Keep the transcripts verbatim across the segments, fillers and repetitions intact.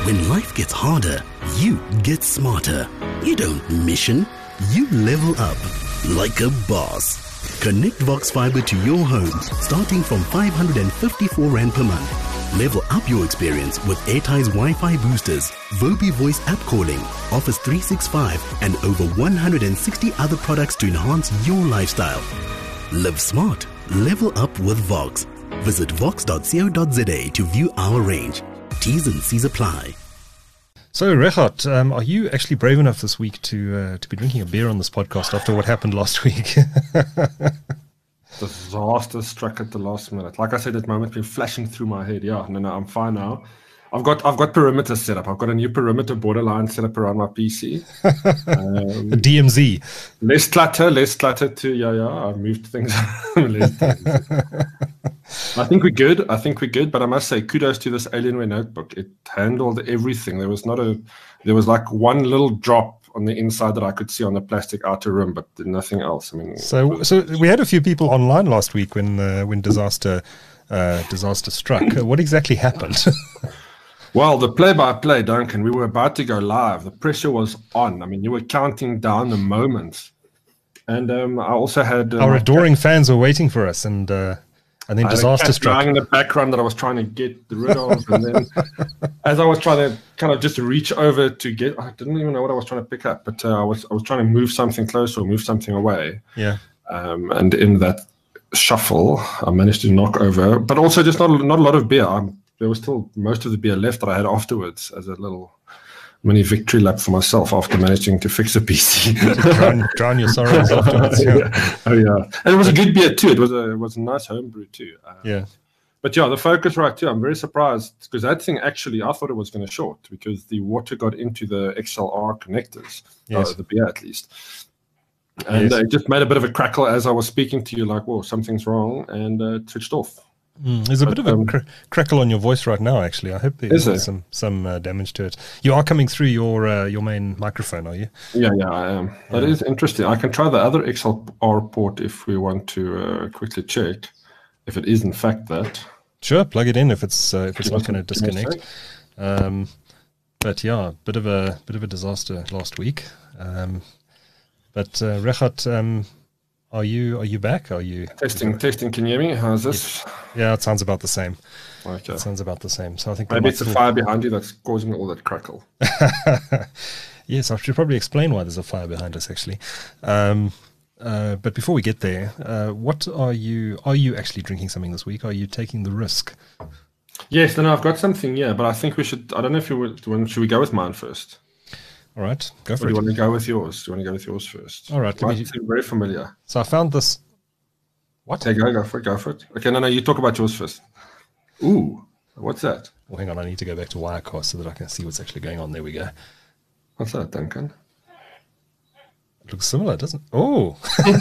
When life gets harder, you get smarter. You don't mission, you level up like a boss. Connect Vox Fiber to your home starting from five hundred fifty-four rand per month. Level up your experience with Airtie's Wi-Fi boosters, Vobi voice app calling, Office three sixty-five, and over one hundred sixty other products to enhance your lifestyle. Live smart. Level up with Vox. Visit vox dot co dot za to view our range. T's and C's apply. So, Regardt, um, are you actually brave enough this week to uh, to be drinking a beer on this podcast after what happened last week? Disaster struck at the last minute. Like I said, that moment been flashing through my head. Yeah, no, no, I'm fine now. I've got I've got perimeter set up. I've got a new perimeter borderline set up around my P C. Um, the D M Z. Less clutter, less clutter too. Yeah, yeah. I've moved things. less things. I think we're good. I think we're good. But I must say, kudos to this Alienware notebook. It handled everything. There was not a, there was like one little drop on the inside that I could see on the plastic outer rim, but nothing else. I mean, so so we had a few people online last week when uh, when disaster uh, disaster struck. Uh, what exactly happened? Well, the play-by-play, Duncan, we were about to go live. The pressure was on. I mean, you were counting down the moments. And um, I also had... Uh, Our adoring cat, fans were waiting for us, and uh, and then I disaster had a cat struck. in the background that I was trying to get rid of. And then as I was trying to kind of just reach over to get... I didn't even know what I was trying to pick up, but uh, I was I was trying to move something close or move something away. Yeah. Um, and in that shuffle, I managed to knock over, but also just not, not a lot of beer. I'm, There was still most of the beer left that I had afterwards as a little mini victory lap for myself after managing to fix a P C. drown, drown your sorrows afterwards. Yeah. yeah. Oh yeah, and it was a good beer too. It was a it was a nice homebrew too. Um, yeah. But yeah, the Focusrite too. I'm very surprised because that thing actually I thought it was going to short because the water got into the X L R connectors, yes. uh, the beer at least. And yes. uh, it just made a bit of a crackle as I was speaking to you, like, whoa, something's wrong, and uh, it switched off. Mm, there's a but, bit of a um, cr- crackle on your voice right now, actually. I hope there is isn't some some uh, damage to it. You are coming through your uh, your main microphone, are you? Yeah, yeah, I am. Yeah. That is interesting. I can try the other X L R port if we want to uh, quickly check if it is in fact that. Sure, plug it in if it's uh, if it's not going to disconnect. Um, but yeah, bit of a bit of a disaster last week. Um, but uh, Regardt, um, are you are you back? Are you testing? Testing. Can you hear me? How's this? Yeah, it sounds about the same. Okay, it sounds about the same. So I think maybe it's a fire behind you that's causing all that crackle. Yes, I should probably explain why there's a fire behind us. Actually, um, uh, but before we get there, uh, what are you? Are you actually drinking something this week? Are you taking the risk? Yes, no, no, I've got something. Yeah, but I think we should. I don't know if you would. Should we go with mine first? All right, go for or it. Do you want to go with yours? Do you want to go with yours first? All right, it me... seem very familiar. So I found this. What? Okay, go, go for it. Go for it. Okay, no, no, you talk about yours first. Ooh, what's that? Well, hang on, I need to go back to Wirecast so that I can see what's actually going on. There we go. What's that, Duncan? It looks similar, doesn't it? Oh,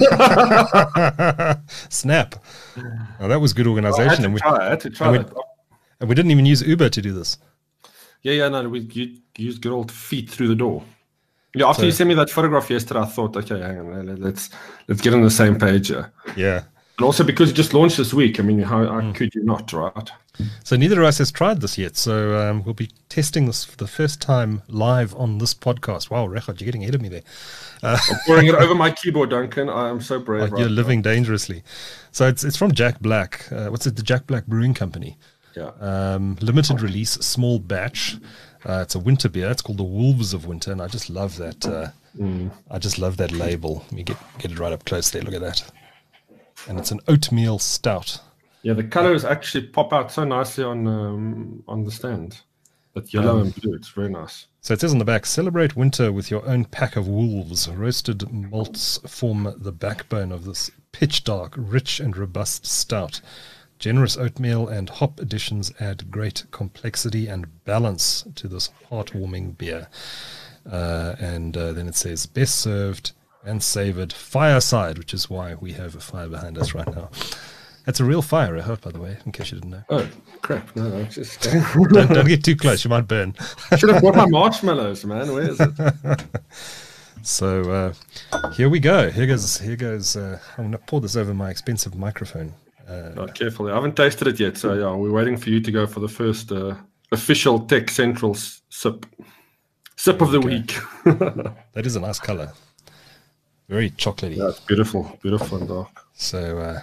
snap! Oh, that was good organization. Oh, I had to and we, try. I had to try and, that. we, and we didn't even use Uber to do this. Yeah, yeah, no, we used good old feet through the door. Yeah, after so, you sent me that photograph yesterday, I thought, okay, hang on, let's let's get on the same page here. Yeah. And also because it just launched this week, I mean, how, how mm. could you not, right? So neither of us has tried this yet. So um, we'll be testing this for the first time live on this podcast. Wow, Regardt, you're getting ahead of me there. Uh, I'm pouring it over my keyboard, Duncan. I am so brave. Oh, right you're living now. dangerously. So it's it's from Jack Black. Uh, what's it? The Jack Black Brewing Company. Yeah. Um, limited release, small batch. Uh, it's a winter beer. It's called the Wolves of Winter, and I just love that. Uh, mm. I just love that label. Let me get get it right up close there. Look at that. And it's an oatmeal stout. Yeah, the colors actually pop out so nicely on um, on the stand. That yellow um, and blue, it's very nice. So it says on the back, celebrate winter with your own pack of wolves. Roasted malts form the backbone of this pitch dark, rich and robust stout. Generous oatmeal and hop additions add great complexity and balance to this heartwarming beer. Uh, and uh, then it says, best served and savoured fireside, which is why we have a fire behind us right now. That's a real fire, I hope, by the way, in case you didn't know. Oh, crap. No, no, just... don't, don't get too close, you might burn. Should have brought my marshmallows, man. Where is it? So uh, here we go. Here goes, here goes uh, I'm going to pour this over my expensive microphone. Uh, oh, carefully. I haven't tasted it yet, so yeah, we're waiting for you to go for the first uh, official Tech Central s- sip. Sip of the Okay. week. That is a nice color. Very chocolatey. Yeah, it's beautiful. Beautiful and dark. So, uh,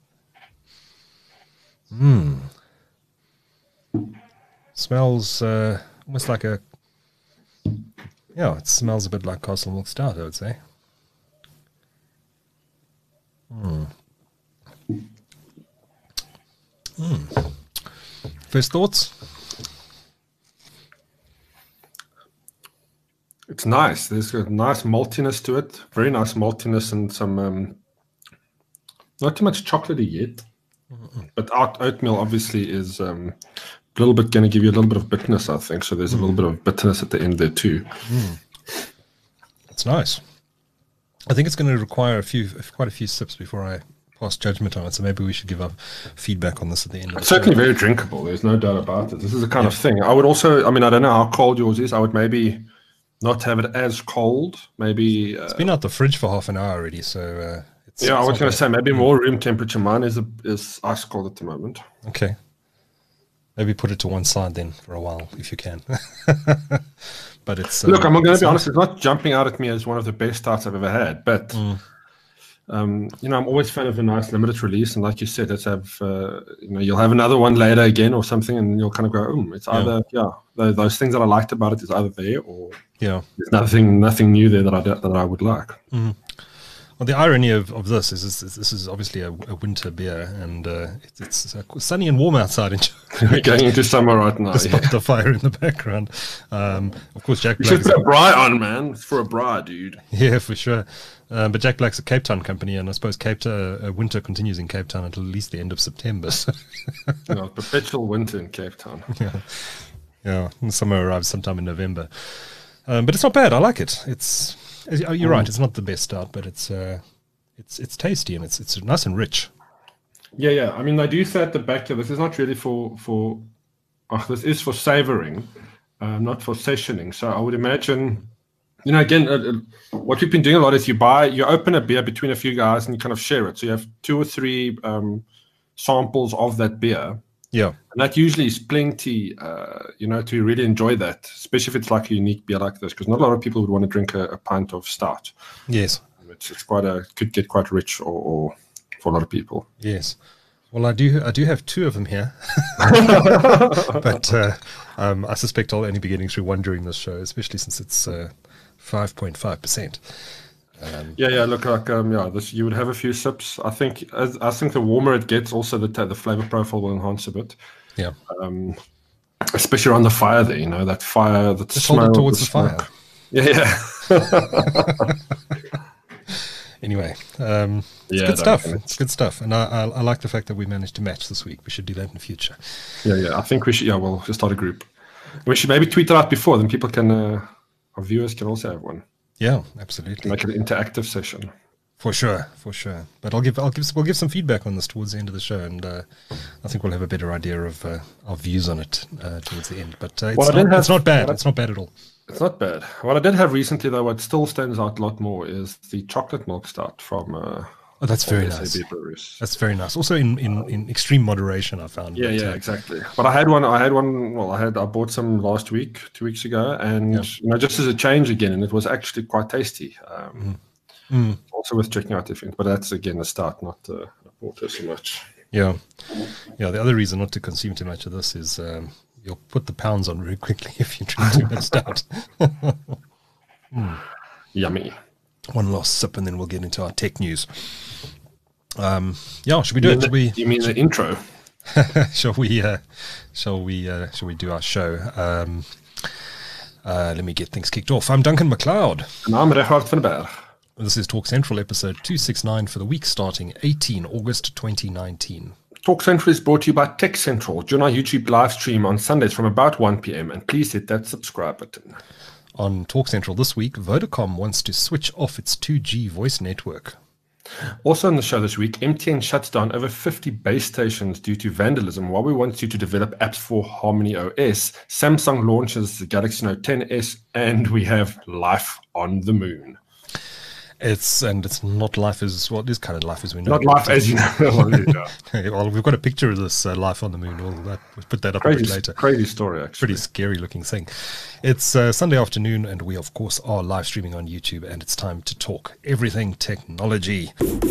hmm. Smells uh, almost like a, yeah, it smells a bit like Castle Milk Stout, I would say. Hmm. Hmm. First thoughts? It's nice. There's a nice maltiness to it. Very nice maltiness and some, um, not too much chocolatey yet. Mm-mm. But oat, oatmeal obviously is um, a little bit going to give you a little bit of bitterness, I think. So there's mm. a little bit of bitterness at the end there too. Mm. It's nice. I think it's going to require a few, quite a few sips before I pass judgment on it. So maybe we should give our feedback on this at the end of the It's certainly show. very drinkable. There's no doubt about it. This is the kind yeah. of thing. I would also, I mean, I don't know how cold yours is. I would maybe not have it as cold. Maybe uh, it's been out the fridge for half an hour already. So uh, it's, yeah, it's I was going to say maybe mm. more room temperature. Mine is a, is ice cold at the moment. Okay. Maybe put it to one side then for a while if you can. But it's look. um, I'm going to be nice. honest. It's not jumping out at me as one of the best starts I've ever had. But mm. um, you know, I'm always a fan of a nice limited release. And like you said, let's have uh, you know, you'll have another one later again or something, and you'll kind of go, oh, it's either yeah, yeah those things that I liked about it is either there or yeah, there's nothing nothing new there that I that I would like. Mm. Well, the irony of, of this is this, this is obviously a, a winter beer, and uh, it's, it's uh, sunny and warm outside. In We're going into summer right now. Despite yeah. the fire in the background. Um, of course, Jack You Black. should put a bri on, man. It's for a bri, dude. Yeah, for sure. Um, but Jack Black's a Cape Town company, and I suppose Cape Town, uh, winter continues in Cape Town until at least the end of September. So. you know, perpetual winter in Cape Town. Yeah, yeah. And summer arrives sometime in November. Um, but it's not bad. I like it. It's you're mm. right. It's not the best start, but it's uh, it's it's tasty and it's it's nice and rich. Yeah, yeah. I mean, they do say at the back here, this is not really for for. Oh, this is for savoring, uh, not for sessioning. So I would imagine. You know, again, uh, what we've been doing a lot is you buy, you open a beer between a few guys and you kind of share it. So you have two or three um, samples of that beer. Yeah. And that usually is plenty, uh, you know, to really enjoy that, especially if it's like a unique beer like this, because not a lot of people would want to drink a, a pint of stout. Yes. It's, it's quite a, could get quite rich or, or for a lot of people. Yes. Well, I do I do have two of them here. But uh, um, I suspect I'll only be getting through one during this show, especially since it's uh, five point five percent. Um, yeah, yeah. Look, like um, yeah, this you would have a few sips. I think, as, I think the warmer it gets, also the the flavor profile will enhance a bit. Yeah, um, especially around the fire there. You know, that fire, that Just smell hold it towards the, the fire. Yeah, yeah. Anyway, um, it's yeah, good stuff. Duncan. It's good stuff, and I, I, I like the fact that we managed to match this week. We should do that in the future. Yeah, yeah. I think we should. Yeah, we'll just start a group. We should maybe tweet it out before, then people can. Uh, Our viewers can also have one. Yeah, absolutely. Make it an interactive session. For sure, for sure. But I'll give, I'll give, we'll give some feedback on this towards the end of the show, and uh, I think we'll have a better idea of uh, our views on it uh, towards the end. But uh, it's, well, not, have, it's not bad. It's not bad at all. It's not bad. What I did have recently, though, what still stands out a lot more is the chocolate milk stout from. Uh, Oh, that's very S A B nice. Breweries. That's very nice. Also in, in, in extreme moderation, I found. Yeah, but, yeah, uh, exactly. But I had one. I had one. Well, I had. I bought some last week, two weeks ago, and yeah. you know, just as a change again, and it was actually quite tasty. Um, mm. Mm. Also worth checking out, I think. But that's again a start, not uh, a porter so much. Yeah, yeah. The other reason not to consume too much of this is um, you'll put the pounds on very quickly if you drink too much stout. mm. Yummy. One last sip, and then we'll get into our tech news. Um, yeah, should we do you it? Should the, we? You mean the intro? shall we? Uh, shall we? Uh, shall we do our show? Um, uh, let me get things kicked off. I'm Duncan McLeod. And I'm Richard van Berg. This is Talk Central, episode two sixty-nine for the week starting eighteenth of August twenty nineteen. Talk Central is brought to you by Tech Central. Join our YouTube live stream on Sundays from about one p.m. and please hit that subscribe button. On Talk Central this week, Vodacom wants to switch off its two G voice network. Also on the show this week, M T N shuts down over fifty base stations due to vandalism. While we want you to develop apps for Harmony O S, Samsung launches the Galaxy Note ten S, and we have life on the moon. It's and it's not life as well. It is kind of life as we know. Not life as you know. Well, we've got a picture of this uh, life on the moon. We'll, that, we'll put that up crazy, a bit later. Crazy story, actually. Pretty scary looking thing. It's uh, Sunday afternoon, and we of course are live streaming on YouTube, and it's time to talk everything technology.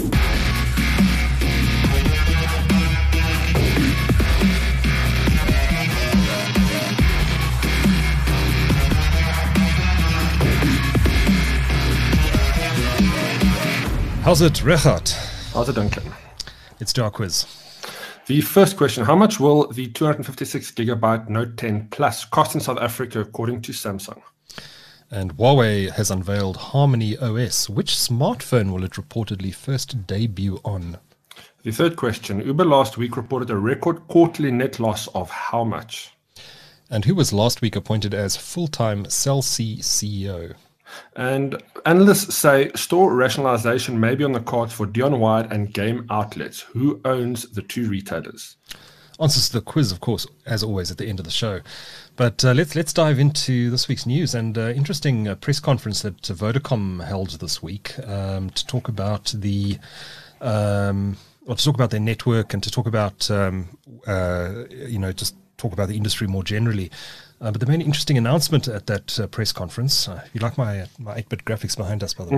How's it, Regardt? How's it, Duncan? Let's do our quiz. The first question, how much will the two hundred fifty-six gigabyte Note ten Plus cost in South Africa according to Samsung? And Huawei has unveiled Harmony O S. Which smartphone will it reportedly first debut on? The third question, Uber last week reported a record quarterly net loss of how much? And who was last week appointed as full-time Cell C C E O? And analysts say store rationalization may be on the cards for Dion Wide and Game Outlets. Who owns the two retailers? Answers to the quiz, of course, as always, at the end of the show. But uh, let's let's dive into this week's news. And uh, interesting uh, press conference that uh, Vodacom held this week um, to talk about the, um, or to talk about their network and to talk about, um, uh, you know, just talk about the industry more generally. Uh, but the main interesting announcement at that uh, press conference, uh, you like my my eight-bit graphics behind us, by the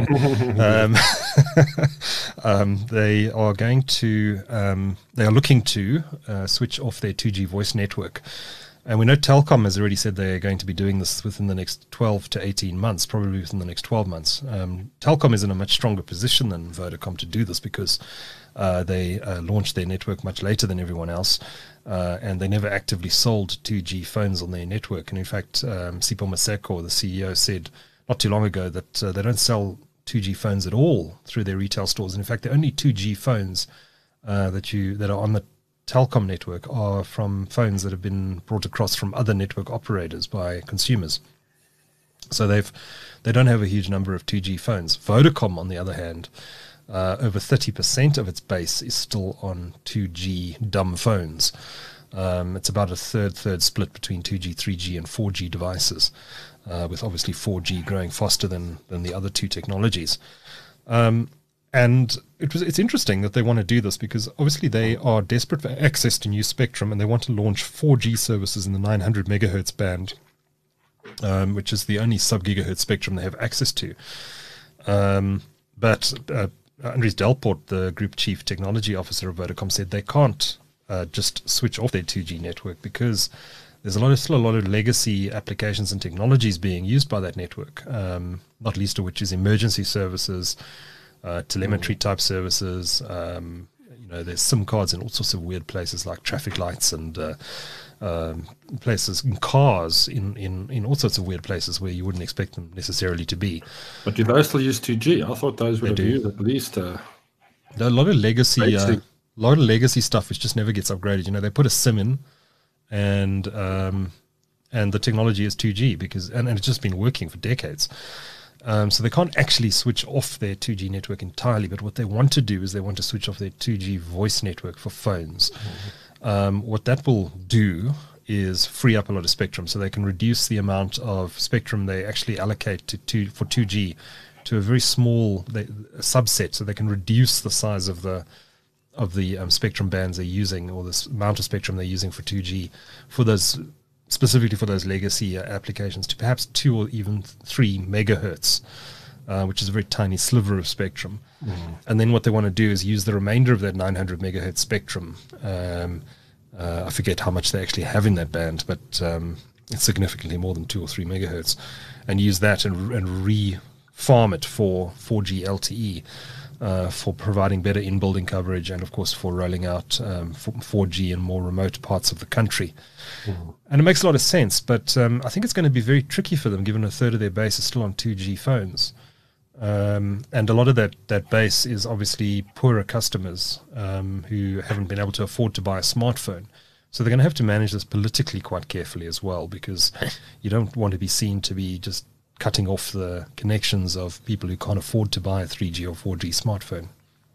way, um, um, they are going to, um, they are looking to uh, switch off their two G voice network. And we know Telkom has already said they're going to be doing this within the next twelve to eighteen months, probably within the next twelve months. Um, Telkom is in a much stronger position than Vodacom to do this because uh, they uh, launched their network much later than everyone else. Uh, and they never actively sold two G phones on their network. And in fact, um, Sipho Maseko, the C E O, said not too long ago that uh, they don't sell two G phones at all through their retail stores. And in fact, the only two G phones uh, that you that are on the Telkom network are from phones that have been brought across from other network operators by consumers. So they've they don't have a huge number of two G phones. Vodacom, on the other hand, Uh, over thirty percent of its base is still on two G dumb phones. Um, it's about a third, third split between two G, three G, and four G devices, uh, with obviously four G growing faster than, than the other two technologies. Um, and it was it's interesting that they want to do this because obviously they are desperate for access to new spectrum and they want to launch four G services in the nine hundred megahertz band, um, which is the only sub-gigahertz spectrum they have access to. Um, but uh, Andries Delport, the Group Chief Technology Officer of Vodacom, said they can't uh, just switch off their two G network because there's a lot of, still a lot of legacy applications and technologies being used by that network, um, not least of which is emergency services, uh, telemetry type services. Um, you know, there's SIM cards in all sorts of weird places like traffic lights and uh, um, places in cars in, in, in all sorts of weird places where you wouldn't expect them necessarily to be. But do those still use two G? I thought those would They have do. used at least. Uh, There are a lot of legacy, uh, Basic. a lot of legacy stuff which just never gets upgraded. You know, they put a SIM in, and um, and the technology is two G because and, and it's just been working for decades. Um, so they can't actually switch off their two G network entirely. But what they want to do is they want to switch off their two G voice network for phones. Mm-hmm. Um, what that will do is free up a lot of spectrum, so they can reduce the amount of spectrum they actually allocate to two, for two G to a very small they, a subset, so they can reduce the size of the of the um, spectrum bands they're using, or the amount of spectrum they're using for two G, for those specifically for those legacy uh, applications, to perhaps two or even three megahertz, uh, which is a very tiny sliver of spectrum. Mm. And then what they want to do is use the remainder of that nine hundred megahertz spectrum. Um, uh, I forget how much they actually have in that band, but um, it's significantly more than two or three megahertz, and use that and, and re-farm it for four G L T E. Uh, for providing better in-building coverage and, of course, for rolling out um, four G in more remote parts of the country. Mm. And it makes a lot of sense, but um, I think it's going to be very tricky for them, given a third of their base is still on two G phones. Um, and a lot of that, that base is obviously poorer customers um, who haven't been able to afford to buy a smartphone. So they're going to have to manage this politically quite carefully as well, because you don't want to be seen to be just cutting off the connections of people who can't afford to buy a three G or four G smartphone.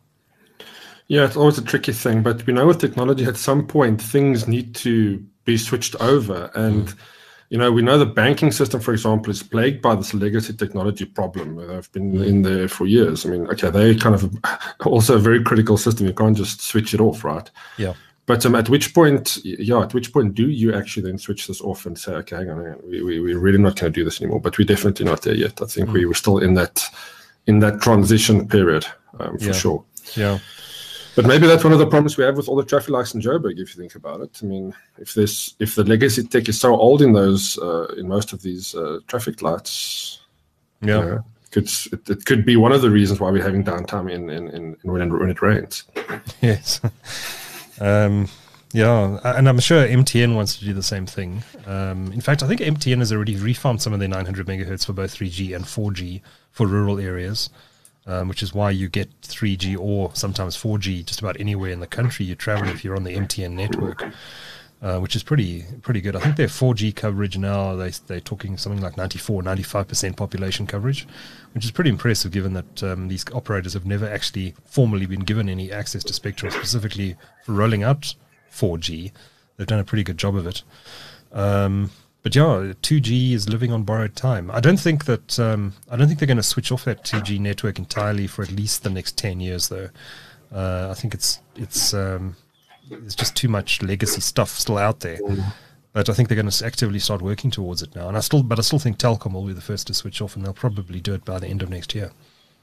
Yeah, it's always a tricky thing, but we know with technology at some point things need to be switched over, and mm. you know, we know the banking system, for example, is plagued by this legacy technology problem. They've been mm. in there for years. I mean, okay, they're kind of also a very critical system. You can't just switch it off, right? Yeah. But um, at which point, yeah, at which point do you actually then switch this off and say, okay, hang on, hang on we, we, we're really not going to do this anymore? But we're definitely not there yet. I think mm. we were still in that in that transition period, um, for yeah. sure. Yeah. But maybe that's one of the problems we have with all the traffic lights in Joburg, if you think about it. I mean, if this, if the legacy tech is so old in those, uh, in most of these uh, traffic lights, yeah, you know, could, it, it could be one of the reasons why we're having downtime in, in, in, in when, when it rains. Yes. um, yeah, and I'm sure M T N wants to do the same thing. Um, in fact, I think M T N has already refarmed some of their nine hundred megahertz for both three G and four G for rural areas. Um, which is why you get three G or sometimes four G just about anywhere in the country you travel if you're on the M T N network, uh, which is pretty pretty good. I think their four G coverage now, they, they're talking something like ninety-four, ninety-five percent population coverage, which is pretty impressive given that um, these operators have never actually formally been given any access to spectrum specifically for rolling out four G. They've done a pretty good job of it. Um, But yeah, two G is living on borrowed time. I don't think that um, I don't think they're going to switch off that two G network entirely for at least the next ten years, though. Uh, I think it's it's um, there's just too much legacy stuff still out there. But I think they're going to actively start working towards it now. And I still, but I still think Telkom will be the first to switch off, and they'll probably do it by the end of next year.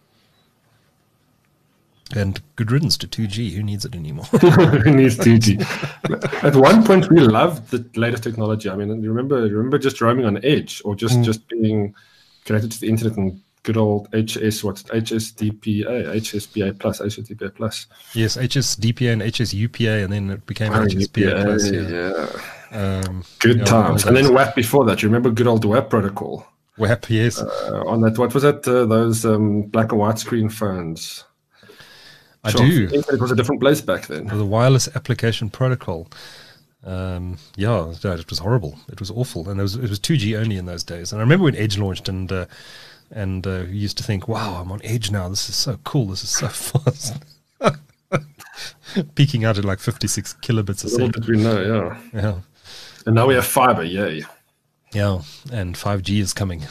And good riddance to two G. Who needs it anymore? Who needs two G? At one point, we loved the latest technology. I mean, you remember, you remember just roaming on edge or just, mm. just being connected to the internet and good old H S, what's it? H S D P A, H S B A plus, H S D P A plus. Yes, H S D P A and H S U P A, and then it became oh, H S B A, U P A plus. Yeah. yeah. Um, good yeah, times. And then W A P before that. You remember good old W A P protocol? W A P, yes. Uh, on that, what was that? Uh, those um, black and white screen phones. I sure, do. It was a different place back then. The wireless application protocol. Um, yeah, it was horrible. It was awful, and it was it was two G only in those days. And I remember when Edge launched, and uh, and uh, we used to think, "Wow, I'm on Edge now. This is so cool. This is so fast." Peaking out at like fifty-six kilobits a, a second. Did we know? Yeah. Yeah. And now we have fiber. Yay. Yeah, and five G is coming.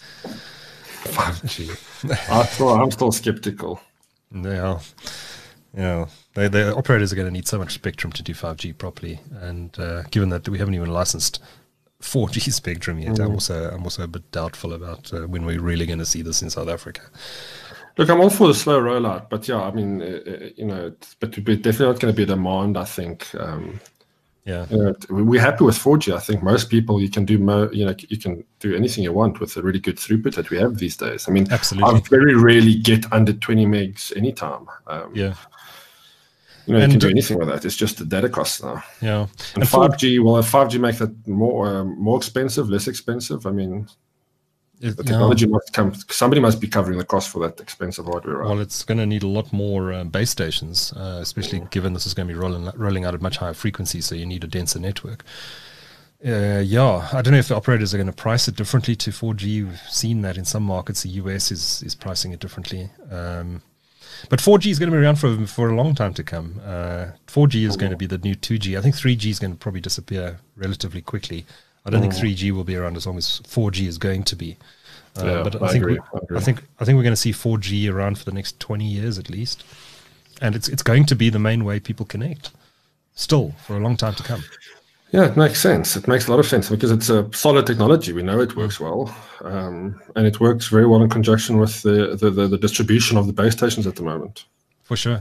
five G. I still, I'm still skeptical. Yeah, yeah. They, the operators are going to need so much spectrum to do five G properly, and uh, given that we haven't even licensed four G spectrum yet, mm. I'm also I'm also a bit doubtful about uh, when we're really going to see this in South Africa. Look, I'm all for the slow rollout, but yeah, I mean, uh, you know, but we're definitely not going to be a demand. I think. Um, Yeah, you know, we're happy with four G. I think most people, you can do mo- you know you can do anything you want with the really good throughput that we have these days. I mean, absolutely. I very rarely get under twenty megs anytime. Um, yeah, you know, and you can do anything with that. It's just the data costs now. Yeah, and, and five G. Well, five G make that more um, more expensive, less expensive. I mean. It, the technology no. must come. Somebody must be covering the cost for that expensive hardware. Right? Well, it's going to need a lot more uh, base stations, uh, especially mm. given this is going to be rolling rolling out at much higher frequency. So you need a denser network. Uh, yeah, I don't know if the operators are going to price it differently to four G. We've seen that in some markets. The U S is is pricing it differently. Um, but four G is going to be around for for a long time to come. Uh, four G is mm. going to be the new two G. I think three G is going to probably disappear relatively quickly. I don't mm. think three G will be around as long as four G is going to be. Uh, yeah, but I, I think agree, we, I agree. I think I think we're going to see four G around for the next twenty years at least, and it's it's going to be the main way people connect, still for a long time to come. Yeah, it makes sense. It makes a lot of sense because it's a solid technology. We know it works well, um, and it works very well in conjunction with the, the, the, the distribution of the base stations at the moment. For sure,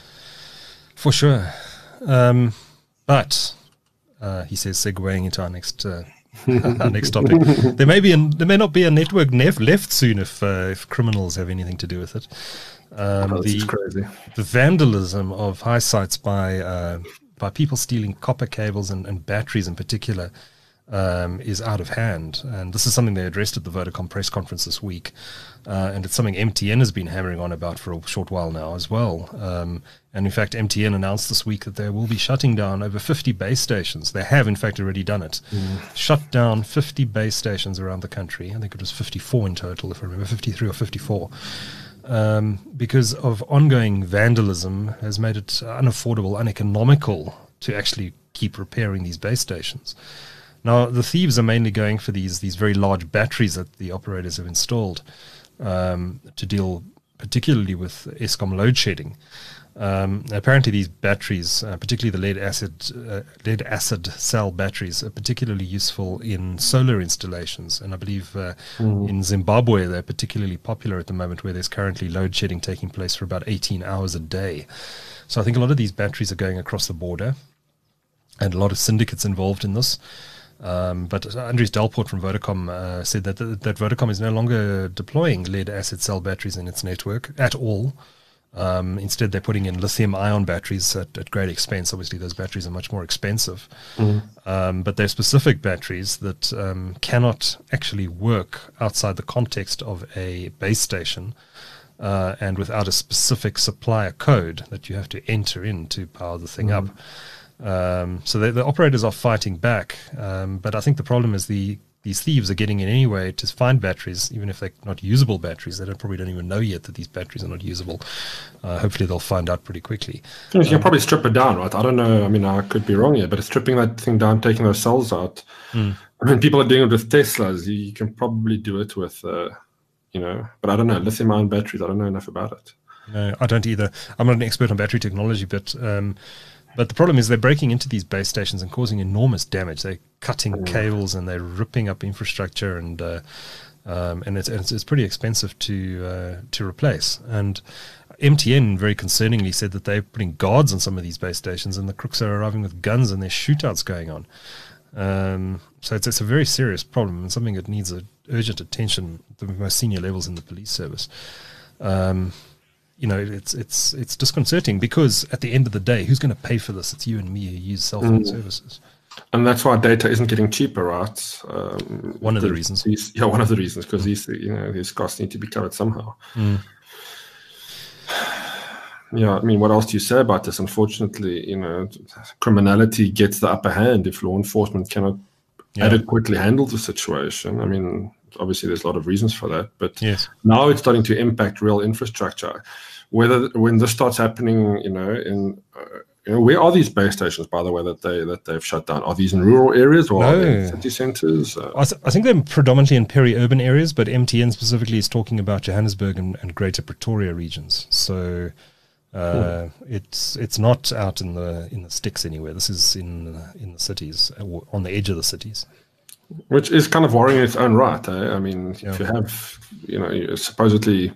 for sure. Um, but uh, he says, segueing into our next. Uh, Our next topic. There may be a, there may not be a network nef- left soon if uh, if criminals have anything to do with it. Um, oh, the, crazy. the vandalism of high sites by uh, by people stealing copper cables and, and batteries in particular um, is out of hand. And this is something they addressed at the Vodacom press conference this week. Uh, and it's something M T N has been hammering on about for a short while now as well. Um, and in fact, M T N announced this week that they will be shutting down over fifty base stations. They have, in fact, already done it. Mm. Shut down fifty base stations around the country. I think it was fifty-four in total, if I remember, fifty-three or fifty-four. Um, because of ongoing vandalism has made it unaffordable, uneconomical to actually keep repairing these base stations. Now, the thieves are mainly going for these these very large batteries that the operators have installed um, to deal particularly with Eskom load shedding. Um, apparently, these batteries, uh, particularly the lead acid uh, lead acid cell batteries, are particularly useful in solar installations. And I believe uh, mm. in Zimbabwe they're particularly popular at the moment, where there's currently load shedding taking place for about eighteen hours a day. So I think a lot of these batteries are going across the border, and a lot of syndicates involved in this. Um, but Andries Delport from Vodacom uh, said that, that that Vodacom is no longer deploying lead acid cell batteries in its network at all. Um, instead, they're putting in lithium-ion batteries at, at great expense. Obviously, those batteries are much more expensive. Mm. Um, but they're specific batteries that um, cannot actually work outside the context of a base station uh, and without a specific supplier code that you have to enter in to power the thing mm. up. Um, so they, the operators are fighting back. Um, but I think the problem is the these thieves are getting in anyway to find batteries, even if they're not usable batteries. They don't, probably don't even know yet that these batteries are not usable. Uh, hopefully they'll find out pretty quickly. You can um, probably strip it down, right? I don't know. I mean, I could be wrong here, but stripping that thing down, taking those cells out. Mm. I mean, people are doing it with Teslas. You, you can probably do it with, uh, you know, but I don't know. Lithium-ion batteries, I don't know enough about it. No, I don't either. I'm not an expert on battery technology, but... Um, But the problem is they're breaking into these base stations and causing enormous damage. They're cutting mm. cables and they're ripping up infrastructure, and uh, um, and it's, it's it's pretty expensive to uh, to replace. And M T N very concerningly said that they're putting guards on some of these base stations, and the crooks are arriving with guns and there's shootouts going on. Um, so it's it's a very serious problem and something that needs a urgent attention at the most senior levels in the police service. Um, You know, it's it's it's disconcerting, because at the end of the day, who's going to pay for this? It's you and me who use cell phone mm. services, and that's why data isn't getting cheaper, right? Um, one of the reasons. These, yeah, one of the reasons, because mm. these you know these costs need to be covered somehow. Mm. Yeah, I mean, what else do you say about this? Unfortunately, you know, criminality gets the upper hand if law enforcement cannot yeah. adequately handle the situation. I mean, obviously, there's a lot of reasons for that, but yes. now it's starting to impact real infrastructure. Whether when this starts happening, you know, in uh, you know, where are these base stations, by the way, that they that they've shut down? Are these in rural areas or no. are they in city centres? Uh, I, th- I think they're predominantly in peri-urban areas, but M T N specifically is talking about Johannesburg and, and Greater Pretoria regions. So uh, hmm. it's it's not out in the in the sticks anywhere. This is in uh, in the cities, or on the edge of the cities. Which is kind of worrying in its own right. Eh? I mean, yeah. if you have, you know, supposedly,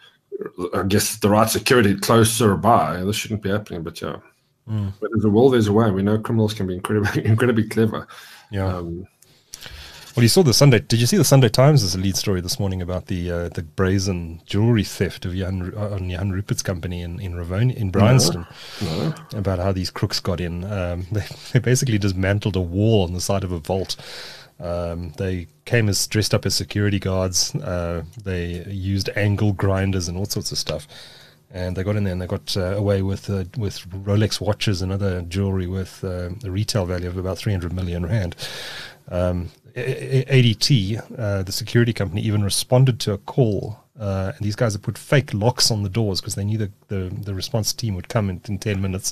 I guess, the right security closer by, this shouldn't be happening. But yeah, mm. but there's a will, there's a way. We know criminals can be incredibly, incredibly clever. Yeah. Um, well, you saw the Sunday. Did you see the Sunday Times as a lead story this morning about the uh, the brazen jewelry theft of Jan on Jan Rupert's company in in Rivonia, in Bryanston? No, no. About how these crooks got in. Um, they, they basically dismantled a wall on the side of a vault. Um, they came as dressed up as security guards. Uh, they used angle grinders and all sorts of stuff, and they got in there and they got uh, away with uh, with Rolex watches and other jewelry with uh, a retail value of about three hundred million rand. Um, A D T, uh, the security company, even responded to a call, uh, and these guys had put fake locks on the doors because they knew the, the the response team would come in, in ten minutes.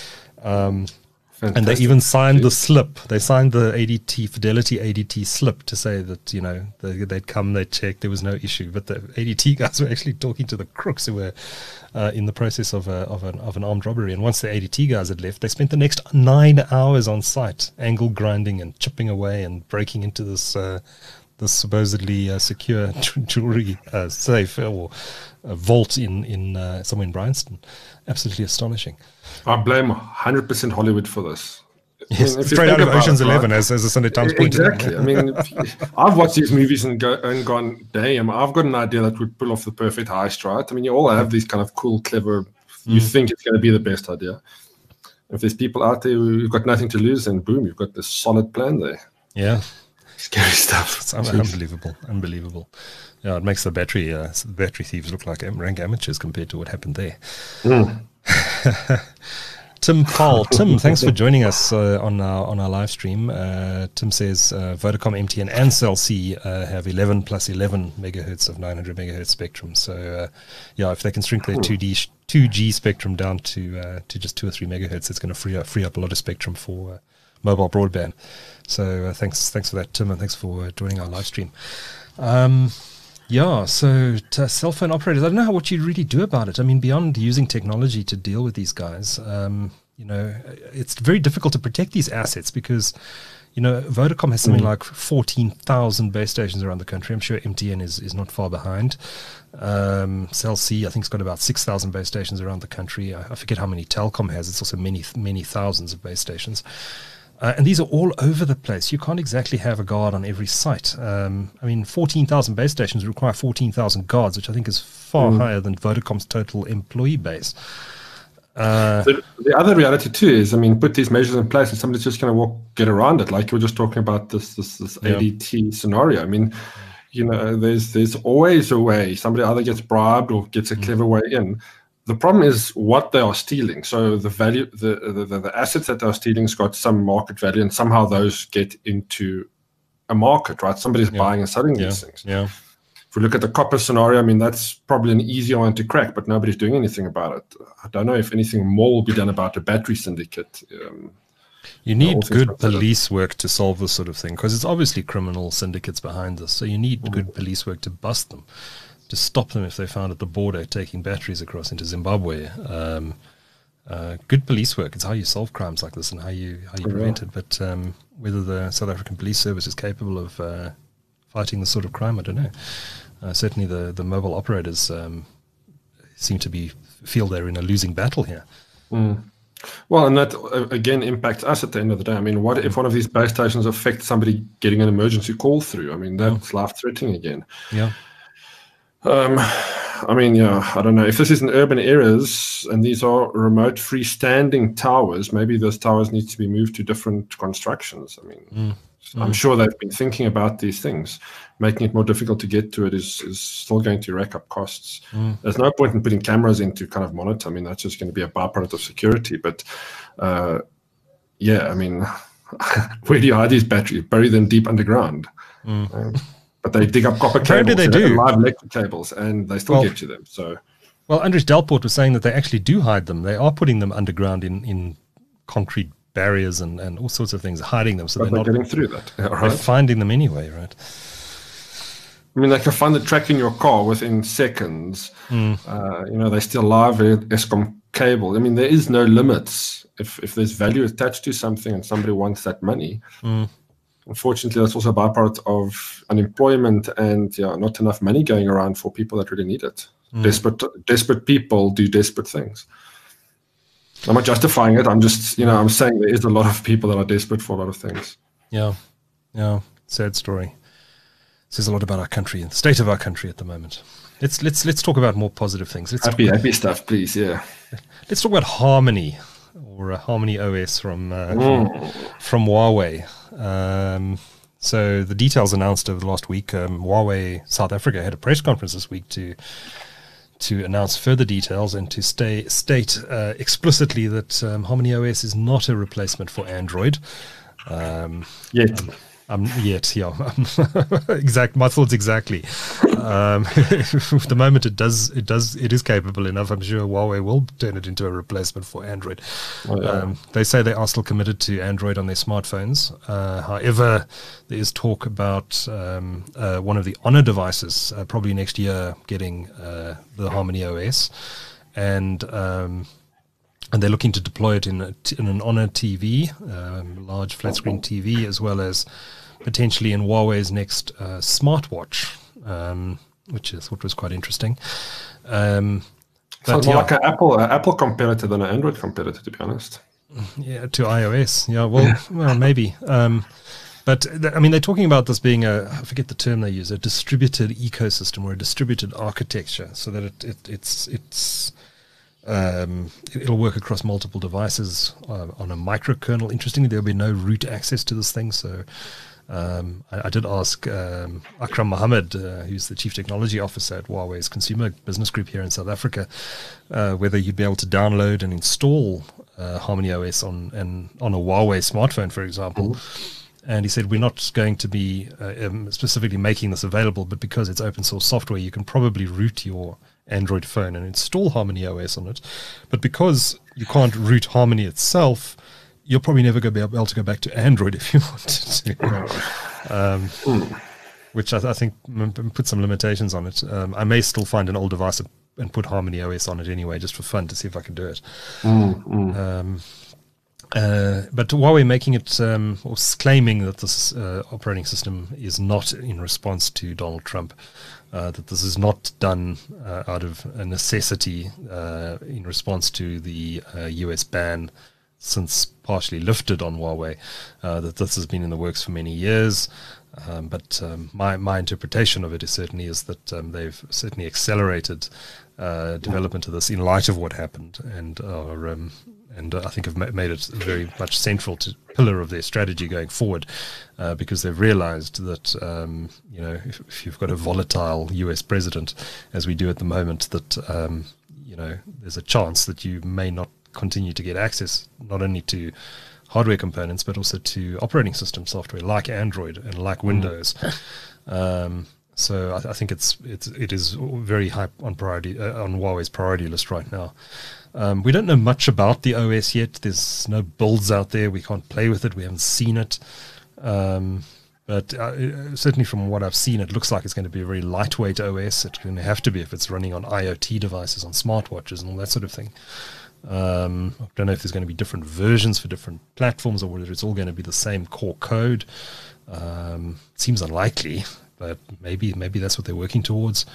Um, Fantastic. And they even signed the slip. They signed the A D T, Fidelity A D T slip to say that, you know, they, they'd come, they'd check, there was no issue. But the A D T guys were actually talking to the crooks who were uh, in the process of a, of, an, of an armed robbery. And once the A D T guys had left, they spent the next nine hours on site, angle grinding and chipping away and breaking into this uh, this supposedly uh, secure jewelry uh, safe or uh, vault in, in uh, somewhere in Bryanston. Absolutely astonishing. I blame one hundred percent Hollywood for this. Yes, I mean, straight out of Ocean's it, Eleven, right? as, as the Sunday Times pointed exactly. out. Exactly. I mean, I've watched these movies and, go, and gone, damn, I've got an idea that would pull off the perfect heist, right? I mean, you all have these kind of cool, clever, you mm. think it's going to be the best idea. If there's people out there who've got nothing to lose, then boom, you've got this solid plan there. Yeah. Scary stuff. It's un- unbelievable. Unbelievable. Yeah, it makes the battery uh, the battery thieves look like rank amateurs compared to what happened there. Mm. Tim Paul, Tim, thanks for joining us uh, on our on our live stream. Uh, Tim says uh, Vodacom, M T N, and Cell C uh, have eleven plus eleven megahertz of nine hundred megahertz spectrum. So, uh, yeah, if they can shrink their two D sh- two G spectrum down to uh, to just two or three megahertz, it's going to free up free up a lot of spectrum for uh, mobile broadband. So uh, thanks, thanks for that, Tim, and thanks for uh, joining our live stream. Um, yeah, so to cell phone operators, I don't know how, what you really do about it. I mean, beyond using technology to deal with these guys, um, you know, it's very difficult to protect these assets because, you know, Vodacom has something mm. like fourteen thousand base stations around the country. I'm sure M T N is, is not far behind. Um, Cell C, I think, has got about six thousand base stations around the country. I, I forget how many Telkom has. It's also many, many thousands of base stations. Uh, and these are all over the place. You can't exactly have a guard on every site. Um, I mean, fourteen thousand base stations require fourteen thousand guards, which I think is far mm. higher than Vodacom's total employee base. Uh, the, the other reality too is, I mean, put these measures in place and somebody's just going to walk, get around it. Like you were just talking about this this, this yeah. A D T scenario. I mean, you know, there's there's always a way. Somebody either gets bribed or gets a clever way in. The problem is what they are stealing. So the value, the, the, the, the assets that they're stealing has got some market value, and somehow those get into a market, right? Somebody's yeah. buying and selling yeah. these things. Yeah. If we look at the copper scenario, I mean, that's probably an easier one to crack, but nobody's doing anything about it. I don't know if anything more will be done about a battery syndicate. Um, you need good police work to solve this sort of thing, because it's obviously criminal syndicates behind this. So you need mm. good police work to bust them, to stop them if they found at the border taking batteries across into Zimbabwe. Um, uh, good police work. It's how you solve crimes like this and how you how you prevent it. But um, whether the South African Police Service is capable of uh, fighting this sort of crime, I don't know. Uh, certainly the, the mobile operators um, seem to be feel they're in a losing battle here. Mm. Well, and that, uh, again, impacts us at the end of the day. I mean, what if one of these base stations affects somebody getting an emergency call through? I mean, that's yeah. life-threatening again. Yeah. Um, I mean, yeah, I don't know. If this is in urban areas and these are remote freestanding towers, maybe those towers need to be moved to different constructions. I mean, mm. I'm mm. sure they've been thinking about these things. Making it more difficult to get to it is, is still going to rack up costs. Mm. There's no point in putting cameras in to kind of monitor. I mean, that's just going to be a byproduct of security. But, uh, yeah, I mean, where do you hide these batteries? Bury them deep underground. Mm. Um, But they dig up copper Apparently cables, they do. live electric cables, and they still well, get to them. So, well, Andries Delport was saying that they actually do hide them. They are putting them underground in, in concrete barriers and, and all sorts of things, hiding them. So but they're, they're not getting through that. Yeah, right? They're finding them anyway, right? I mean, they can find the track in your car within seconds. Mm. Uh, you know, they still live Eskom cable. I mean, there is no limits. If if there's value attached to something and somebody wants that money. Mm. Unfortunately, that's also a byproduct of unemployment and yeah, not enough money going around for people that really need it. Mm. Desperate, desperate people do desperate things. I'm not justifying it. I'm just, you know, I'm saying there is a lot of people that are desperate for a lot of things. Yeah, yeah, sad story. Says a lot about our country and the state of our country at the moment. Let's let's let's talk about more positive things. Let's happy, talk, happy stuff, please. Yeah. Let's talk about Harmony, or a Harmony O S from uh, mm. from, from Huawei. Um, so the details announced over the last week. Um, Huawei South Africa had a press conference this week to to announce further details and to stay, state uh, explicitly that um, Harmony O S is not a replacement for Android. Um, Yet. Um, Um, yet, yeah, exact. My thoughts exactly. Um, the moment it does, it does, it is capable enough. I'm sure Huawei will turn it into a replacement for Android. Oh, yeah. um, they say they are still committed to Android on their smartphones. Uh, however, there is talk about um, uh, one of the Honor devices uh, probably next year getting uh, the Harmony O S, and um, and they're looking to deploy it in, a, in an Honor T V, um, large flat screen T V, as well as potentially in Huawei's next uh, smartwatch, um, which is what was quite interesting. Um, Sounds more yeah. like an Apple, an Apple competitor than an Android competitor, to be honest. Yeah, to iOS. Yeah, well, well, maybe. Um, but th- I mean, they're talking about this being a, I forget the term they use, a distributed ecosystem or a distributed architecture, so that it, it it's it's. Um, it'll work across multiple devices uh, on a microkernel. Interestingly, there'll be no root access to this thing. So um, I, I did ask um, Akram Mohammed, uh, who's the Chief Technology Officer at Huawei's Consumer Business Group here in South Africa, uh, whether you'd be able to download and install uh, Harmony O S on, and on a Huawei smartphone, for example. Mm-hmm. And he said, we're not going to be uh, um, specifically making this available, but because it's open source software, you can probably root your Android phone and install Harmony O S on it. But because you can't root Harmony itself, you'll probably never go be able to go back to Android if you wanted to. um, mm. Which I, th- I think m- put some limitations on it. Um, I may still find an old device and put Harmony O S on it anyway, just for fun, to see if I can do it. Mm, mm. Um, uh, but Huawei making it, um, or claiming that this uh, operating system is not in response to Donald Trump, uh, that this is not done uh, out of a necessity uh, in response to the uh, U S ban since partially lifted on Huawei, uh, that this has been in the works for many years. Um, but um, my, my interpretation of it is certainly is that um, they've certainly accelerated uh, development of this in light of what happened, and are, um, and I think have ma- made it very much central to pillar of their strategy going forward, uh, because they've realized that um, you know if, if you've got a volatile U S president, as we do at the moment, that um, you know there's a chance that you may not continue to get access not only to hardware components, but also to operating system software like Android and like Windows. Um, so I, I think it's it's it is very high on priority uh, on Huawei's priority list right now. Um, we don't know much about the O S yet. There's no builds out there. We can't play with it. We haven't seen it. Um, but uh, certainly from what I've seen, it looks like it's going to be a very lightweight O S. It's going to have to be if it's running on IoT devices, on smartwatches and all that sort of thing. Um, I don't know if there's going to be different versions for different platforms or whether it's all going to be the same core code. Um, seems unlikely, but maybe maybe that's what they're working towards.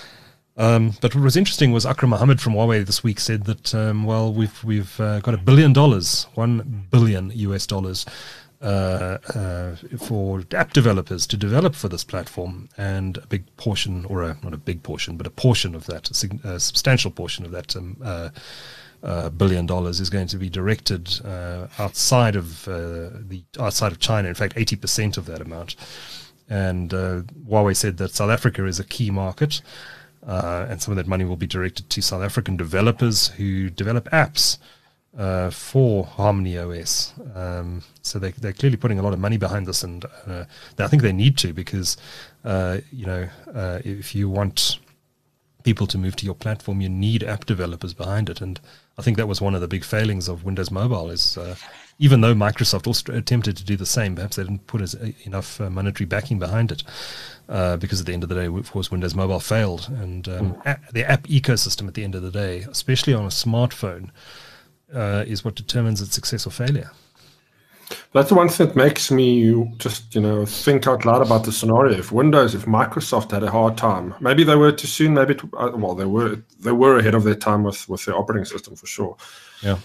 Um, but what was interesting was Akram Mohammed from Huawei this week said that um, well we've we've uh, got a billion dollars, one billion U S dollars uh, uh, for app developers to develop for this platform, and a big portion, or a, not a big portion, but a portion of that, a, sig- a substantial portion of that. Um, uh, Uh, billion dollars is going to be directed uh, outside of uh, the outside of China. In fact, eighty percent of that amount. And uh, Huawei said that South Africa is a key market, uh, and some of that money will be directed to South African developers who develop apps uh, for Harmony O S. Um, so they, they're clearly putting a lot of money behind this, and uh, I think they need to, because uh, you know uh, if you want people to move to your platform, you need app developers behind it. And I think that was one of the big failings of Windows Mobile, is uh, even though Microsoft also attempted to do the same, perhaps they didn't put as, uh, enough uh, monetary backing behind it, uh, because at the end of the day, of course, Windows Mobile failed. And um, mm. a- the app ecosystem at the end of the day, especially on a smartphone, uh, is what determines its success or failure. That's the one thing that makes me just, you know, think out loud about the scenario. If Windows, if Microsoft had a hard time, maybe they were too soon. Maybe it, uh, well, they were they were ahead of their time with, with their operating system for sure. Yeah.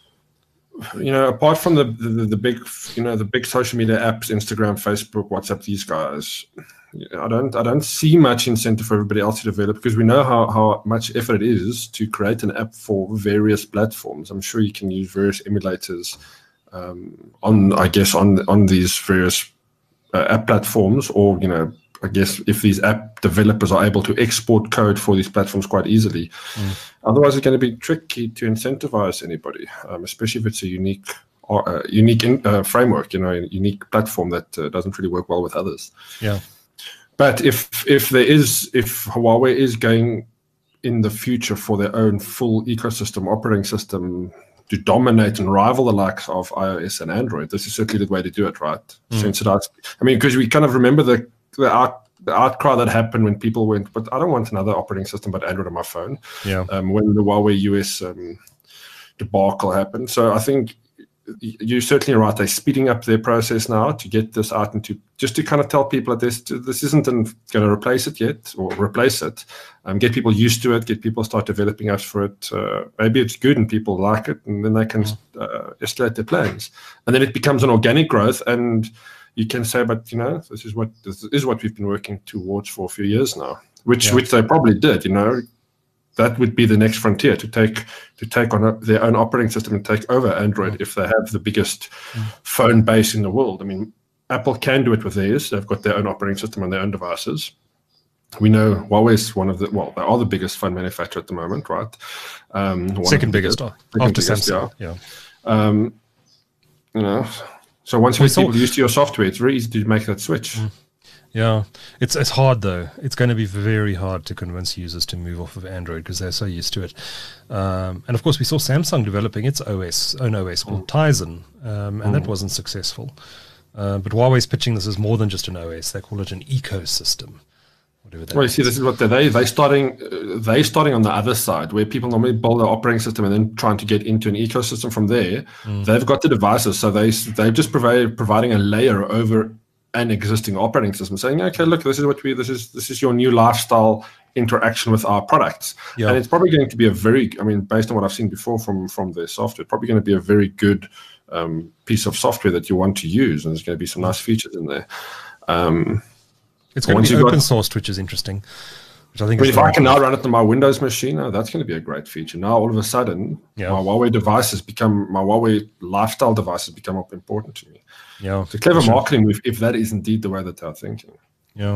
You know, apart from the, the the big, you know, the big social media apps, Instagram, Facebook, WhatsApp, these guys, I don't I don't see much incentive for everybody else to develop, because we know how, how much effort it is to create an app for various platforms. I'm sure you can use various emulators. Um, on, I guess, on on these various uh, app platforms, or, you know, I guess if these app developers are able to export code for these platforms quite easily. Mm. Otherwise, it's going to be tricky to incentivize anybody, um, especially if it's a unique uh, unique in, uh, framework, you know, a unique platform that uh, doesn't really work well with others. Yeah. But if if there is, if Huawei is going in the future for their own full ecosystem operating system to dominate and rival the likes of iOS and Android, this is certainly the way to do it, right? Mm. Sensitize. I mean, because we kind of remember the the, out, the outcry that happened when people went, but I don't want another operating system but Android on my phone. Yeah. Um, when the Huawei U S um, debacle happened. So I think you're certainly right. They're speeding up their process now to get this out, and to just to kind of tell people that this this isn't going to replace it yet, or replace it. Um, get people used to it. Get people start developing apps for it. Uh, maybe it's good and people like it, and then they can uh, escalate their plans, and then it becomes an organic growth. And you can say, but you know, this is what this is what we've been working towards for a few years now, which yeah. which they probably did. You know. That would be the next frontier, to take to take on a, their own operating system and take over Android, if they have the biggest mm. phone base in the world. I mean, Apple can do it with theirs. They've got their own operating system on their own devices. We know Huawei is one of the, well, they are the biggest phone manufacturer at the moment, right? Um, second biggest, second after biggest, Samsung. Yeah. yeah. Um, you know, so once you get people used to your software, it's very easy to make that switch. Mm. Yeah, it's it's hard though. It's going to be very hard to convince users to move off of Android because they're so used to it. Um, and of course, we saw Samsung developing its O S, own O S called Tizen, um, and mm. that wasn't successful. Uh, but Huawei's pitching this as more than just an O S; they call it an ecosystem. Whatever that well, you see, this is what they're, they they starting uh, they starting on the other side where people normally build an operating system and then trying to get into an ecosystem from there. Mm. They've got the devices, so they they've just provided providing a layer over an existing operating system, saying, okay, look, this is what we this is this is your new lifestyle interaction with our products. Yeah. And it's probably going to be a very, I mean, based on what I've seen before from from their software, probably going to be a very good um, piece of software that you want to use, and there's going to be some nice features in there. Um, it's going to be open sourced, which is interesting. Which I think I mean, is if I can now run it on my Windows machine, oh, that's going to be a great feature. Now, all of a sudden, yeah. my Huawei devices become, my Huawei lifestyle devices become important to me. Yeah, it's a clever sure. marketing if, if that is indeed the way that they're thinking. Yeah.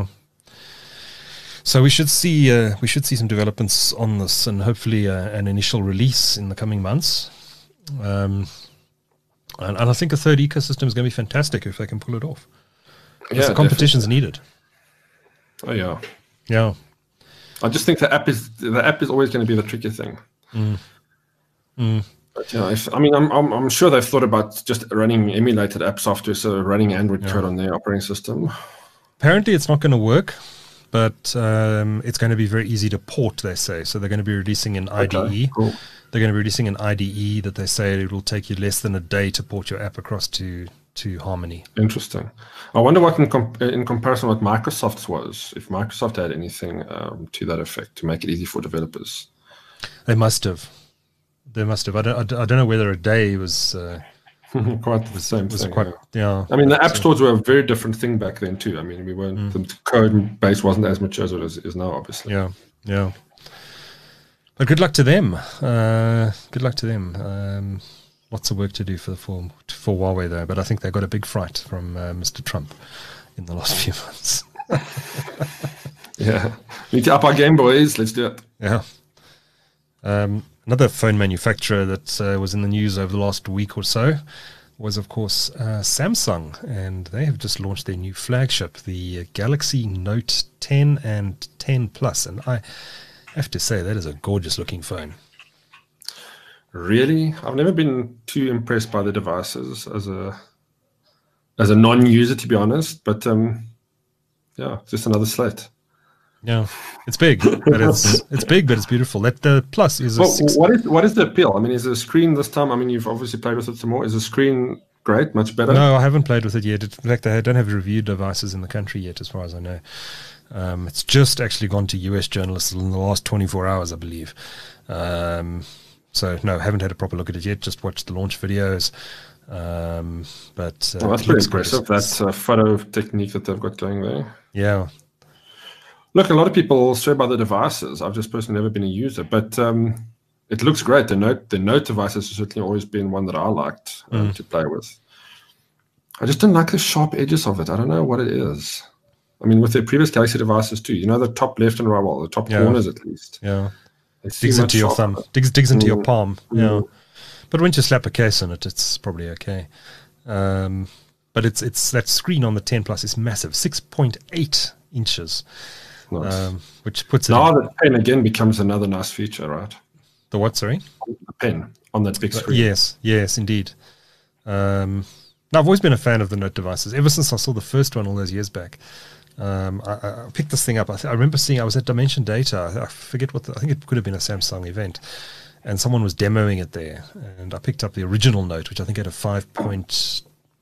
So we should see uh, we should see some developments on this, and hopefully uh, an initial release in the coming months. Um, and, and I think a third ecosystem is going to be fantastic if they can pull it off. Yeah, the competition's definitely. needed. Oh yeah, yeah. I just think the app is the app is always going to be the tricky thing. Mm. Mm. But, you know, if, I mean, I'm, I'm I'm sure they've thought about just running emulated app software, so running Android yeah. code on their operating system. Apparently, it's not going to work, but um, it's going to be very easy to port. They say so. They're going to be releasing an I D E. Okay, cool. They're going to be releasing an I D E that they say it will take you less than a day to port your app across to to Harmony. Interesting. I wonder what in, comp- in comparison what Microsoft's was, if Microsoft had anything um, to that effect to make it easy for developers. They must have. They must have. I don't. I don't know whether a day was uh, quite the same was thing. Quite, yeah. I mean, the app stores were a very different thing back then too. I mean, we weren't mm. the code base wasn't as mature as it is, is now, obviously. Yeah. Yeah. But good luck to them. Uh, good luck to them. Um, lots of work to do for the for, for Huawei though. But I think they got a big fright from uh, Mister Trump in the last few months. Yeah. We need to up our game, boys. Let's do it. Yeah. Um, Another phone manufacturer that uh, was in the news over the last week or so was, of course, uh, Samsung, and they have just launched their new flagship, the Galaxy Note ten and ten Plus, and I have to say that is a gorgeous-looking phone. Really? I've never been too impressed by the devices as a as a non-user, to be honest, but um, yeah, just another slate. Yeah, it's big, but it's it's big, but it's beautiful. That the Plus is a well, six- what is what is the appeal? I mean, is the screen this time? I mean, you've obviously played with it some more. Is the screen great, much better? No, I haven't played with it yet. In fact, I don't have reviewed devices in the country yet, as far as I know. Um, it's just actually gone to U S journalists in the last twenty-four hours, I believe. Um, so no, haven't had a proper look at it yet. Just watched the launch videos. Um, but uh, well, that's pretty impressive. That's a photo technique that they've got going there. Yeah. Look, a lot of people swear by the devices. I've just personally never been a user, but um, it looks great. The Note, the Note devices has certainly always been one that I liked uh, mm. to play with. I just don't like the sharp edges of it. I don't know what it is. I mean, with their previous Galaxy devices too, you know, the top left and right, well, the top yeah. corners at least. Yeah, it digs into your thumb, digs, digs into mm. your palm. Mm. Yeah, but once you slap a case on it, it's probably okay. Um, but it's it's that screen on the ten Plus is massive, six point eight inches. Nice. Um, which puts it now the pen again becomes another nice feature, right? The what? Sorry, the pen on that big screen. Yes, yes, indeed. Um, now I've always been a fan of the Note devices ever since I saw the first one all those years back. Um, I, I picked this thing up. I, th- I remember seeing. I was at Dimension Data. I, I forget what. The, I think it could have been a Samsung event, and someone was demoing it there. And I picked up the original Note, which I think had a five point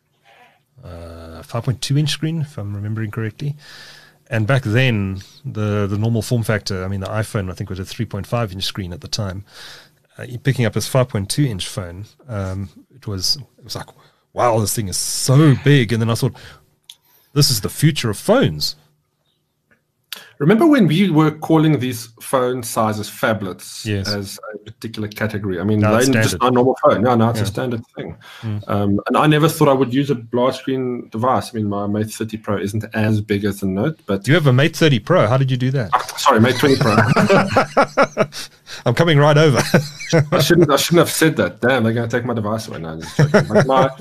uh, five point two inch screen, if I'm remembering correctly. And back then, the the normal form factor, I mean, the iPhone, I think, was a three point five inch screen at the time. Uh, picking up this five point two inch phone, um, it was it was like, wow, this thing is so big. And then I thought, this is the future of phones. Remember when we were calling these phone sizes phablets yes. as a particular category? I mean, now they're just not a normal phone. No, now it's yeah. a standard thing. Mm. Um, and I never thought I would use a large screen device. I mean, my Mate thirty Pro isn't as big as the Note, but you have a Mate thirty Pro. How did you do that? Oh, sorry, Mate twenty Pro. I'm coming right over. I shouldn't. I shouldn't have said that. Damn, they're going to take my device away now. But my,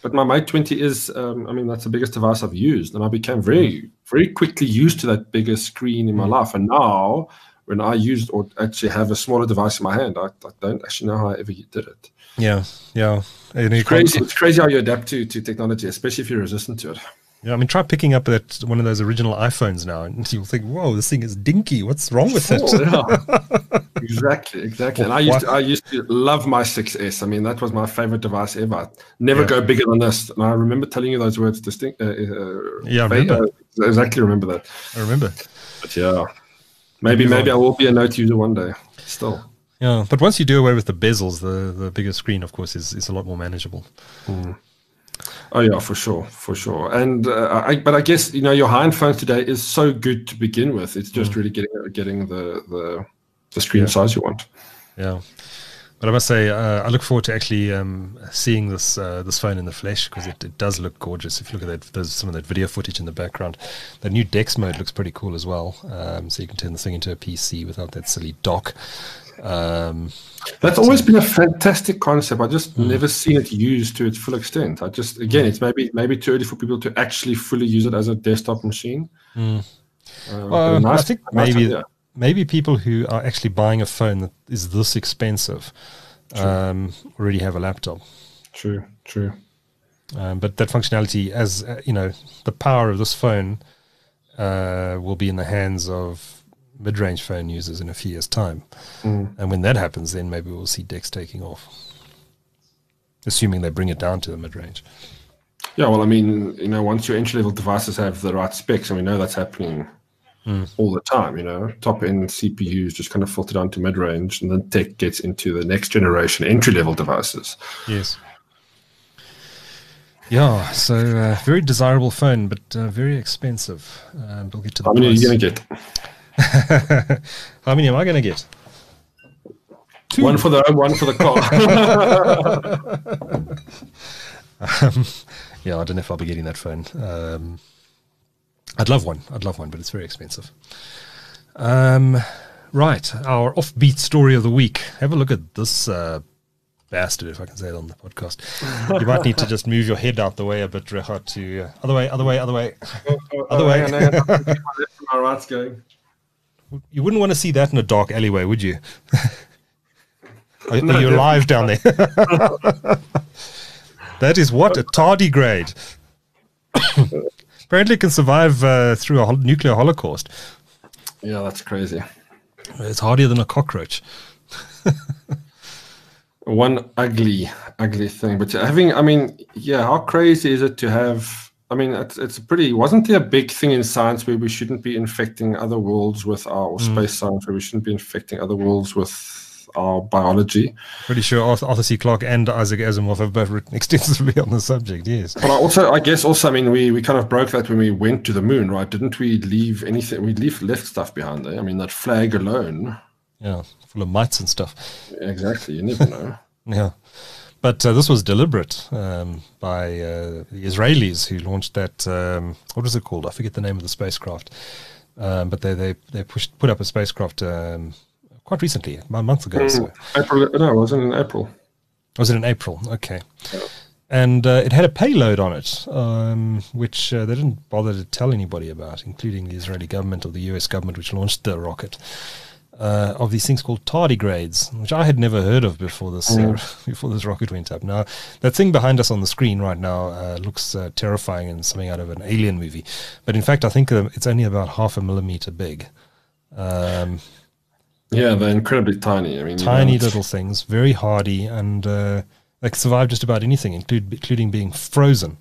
but my Mate twenty is, um, I mean, that's the biggest device I've used, and I became very, very quickly used to that bigger screen in my Mm. life. And now, when I use or actually have a smaller device in my hand, I, I don't actually know how I ever did it. Yeah, yeah. And you It's can't- crazy. It's crazy how you adapt to, to technology, especially if you're resistant to it. Yeah, I mean, try picking up that one of those original iPhones now, and you'll think, "Whoa, this thing is dinky. What's wrong with it?" Oh, yeah. Exactly, exactly. And I used to, I used to love my six S. I mean, that was my favorite device ever. Never Yeah. go bigger than this. And I remember telling you those words distinct. Uh, uh, Yeah, I fa- remember. uh, exactly remember that. I remember. But yeah, maybe Move maybe on. I will be a Note user one day. Still. Yeah, but once you do away with the bezels, the the bigger screen, of course, is is a lot more manageable. Oh yeah, for sure, for sure. And uh, I, but I guess you know your high-end phones today is so good to begin with. It's just really getting getting the the, the screen Yeah. size you want. Yeah, but I must say, uh, I look forward to actually um, seeing this uh, this phone in the flesh, because it, it does look gorgeous. If you look at that, there's some of that video footage in the background. The new Dex mode looks pretty cool as well. Um, so you can turn the thing into a P C without that silly dock. Um, That's always been a fantastic concept. I just never seen it used to its full extent. I just again, it's maybe maybe too early for people to actually fully use it as a desktop machine. Um, but Well, a nice- I think nice maybe idea. maybe people who are actually buying a phone that is this expensive um, already have a laptop. True, true. Um, but that functionality, as uh, you know, the power of this phone uh, will be in the hands of mid-range phone users in a few years' time. Mm. And when that happens, then maybe we'll see Dex taking off, assuming they bring it down to the mid-range. Yeah, well, I mean, you know, once your entry-level devices have the right specs, and we know that's happening all the time, you know, top-end C P Us just kind of filter down to mid-range, and then tech gets into the next generation entry-level devices. Yes. Yeah, so uh, very desirable phone, but uh, very expensive. Um, we'll get to the How many are price. you going to get? How many am I going to get? Two. One for the home, one for the car. Um, yeah, I don't know if I'll be getting that phone. Um, I'd love one. I'd love one, but it's very expensive. Um, right, our offbeat story of the week. Have a look at this uh, bastard, if I can say it on the podcast. You might need to just move your head out the way a bit, Recha, to uh, other way, other way, other way. Other way. Hang on, hang on. My left and my right's going. You wouldn't want to see that in a dark alleyway, would you? Are, No, are you definitely alive down there? That is what? A tardigrade. Apparently it can survive uh, through a hol- nuclear holocaust. Yeah, that's crazy. It's hardier than a cockroach. One ugly, ugly thing. But having, I mean, yeah, how crazy is it to have? I mean, it's it's pretty. Wasn't there a big thing in science where we shouldn't be infecting other worlds with our or space science where we shouldn't be infecting other worlds with our biology? Pretty sure Arthur, Arthur C. Clarke and Isaac Asimov have both written extensively on the subject, yes. But I also, I guess, also, I mean, we, we kind of broke that when we went to the moon, right? Didn't we leave anything? We leave left stuff behind there. I mean, that flag alone. Yeah, full of mites and stuff. Exactly. You never know. Yeah. But uh, this was deliberate um, by uh, the Israelis who launched that, um, what was it called? I forget the name of the spacecraft. Um, but they, they, they pushed, put up a spacecraft um, quite recently, about a month ago or so. April, no, it wasn't in April. Was it in April? Okay. And uh, it had a payload on it, um, which uh, they didn't bother to tell anybody about, including the Israeli government or the U S government, which launched the rocket, uh, of these things called tardigrades, which I had never heard of before this uh, before this rocket went up. Now, that thing behind us on the screen right now uh, looks uh, terrifying and something out of an alien movie. But in fact, I think uh, it's only about half a millimeter big. Um, Yeah, they're incredibly tiny. I mean, you tiny don't- little things, very hardy, and uh, they can survive just about anything, include, including being frozen.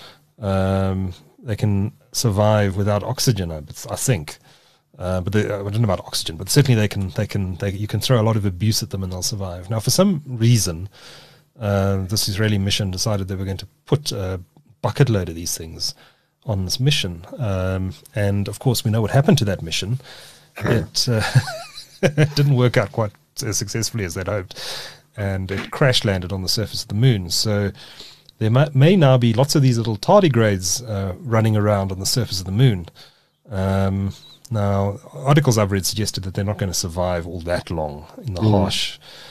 Um, they can survive without oxygen, I, I think. Uh, but they, I don't know about oxygen, but certainly they can. They can. They, you can throw a lot of abuse at them, and they'll survive. Now, for some reason, uh, this Israeli mission decided they were going to put a bucket load of these things on this mission, um, and of course, we know what happened to that mission. It uh, it didn't work out quite as successfully as they'd hoped, and it crash landed on the surface of the moon. So there may, may now be lots of these little tardigrades uh, running around on the surface of the moon. Um, now, articles I've read suggested that they're not going to survive all that long in the harsh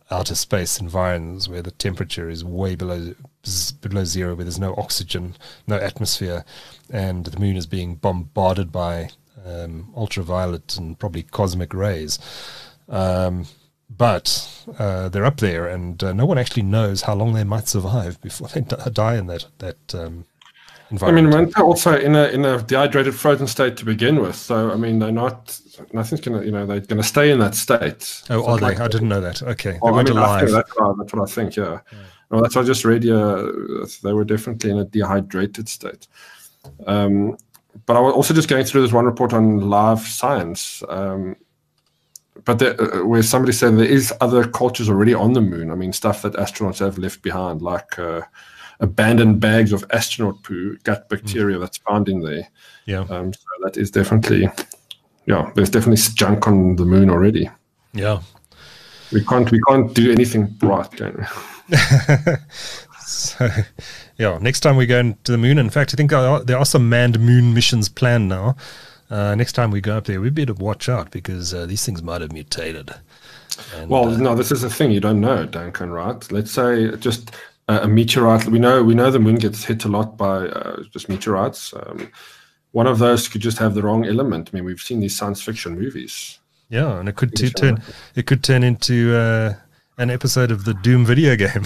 outer space environments where the temperature is way below below zero, where there's no oxygen, no atmosphere, and the moon is being bombarded by um, ultraviolet and probably cosmic rays. Um, but uh, they're up there, and uh, no one actually knows how long they might survive before they d- die in that that um, environment. I mean, they're also in a in a dehydrated, frozen state to begin with. So, I mean, they're not. Nothing's gonna, you know, they're gonna stay in that state. Oh, so are they? like, I didn't know that. Okay, well, they weren't I mean, I think alive. that's, right, that's what I think. Yeah. yeah. Well, that's what I just read. Yeah, they were definitely in a dehydrated state. Um, but I was also just going through this one report on Live Science. Um, But there, uh, where somebody said there is other cultures already on the moon. I mean, stuff that astronauts have left behind, like uh, abandoned bags of astronaut poo, gut bacteria mm. that's found in there. Yeah. Um, so that is definitely, yeah, there's definitely junk on the moon already. Yeah. We can't, we can't do anything right, can we? So, yeah, next time we go to the moon, in fact, I think there are, there are some manned moon missions planned now. Uh, next time we go up there, we better watch out because uh, these things might have mutated. And, well, uh, no, this is the thing you don't know, Duncan. Right? Let's say just uh, a meteorite. We know we know the moon gets hit a lot by uh, just meteorites. Um, one of those could just have the wrong element. I mean, we've seen these science fiction movies. Yeah, and it could t- turn it could turn into uh, an episode of the Doom video game.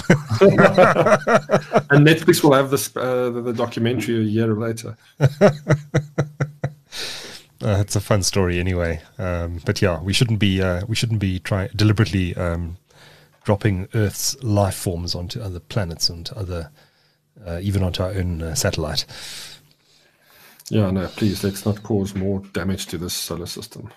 And Netflix will have this uh, the, the documentary a year later. Uh, it's a fun story anyway, um, but yeah, we shouldn't be uh, we shouldn't be trying deliberately um, dropping Earth's life forms onto other planets and other uh, even onto our own uh, satellite. Yeah, no, please let's not cause more damage to this solar system.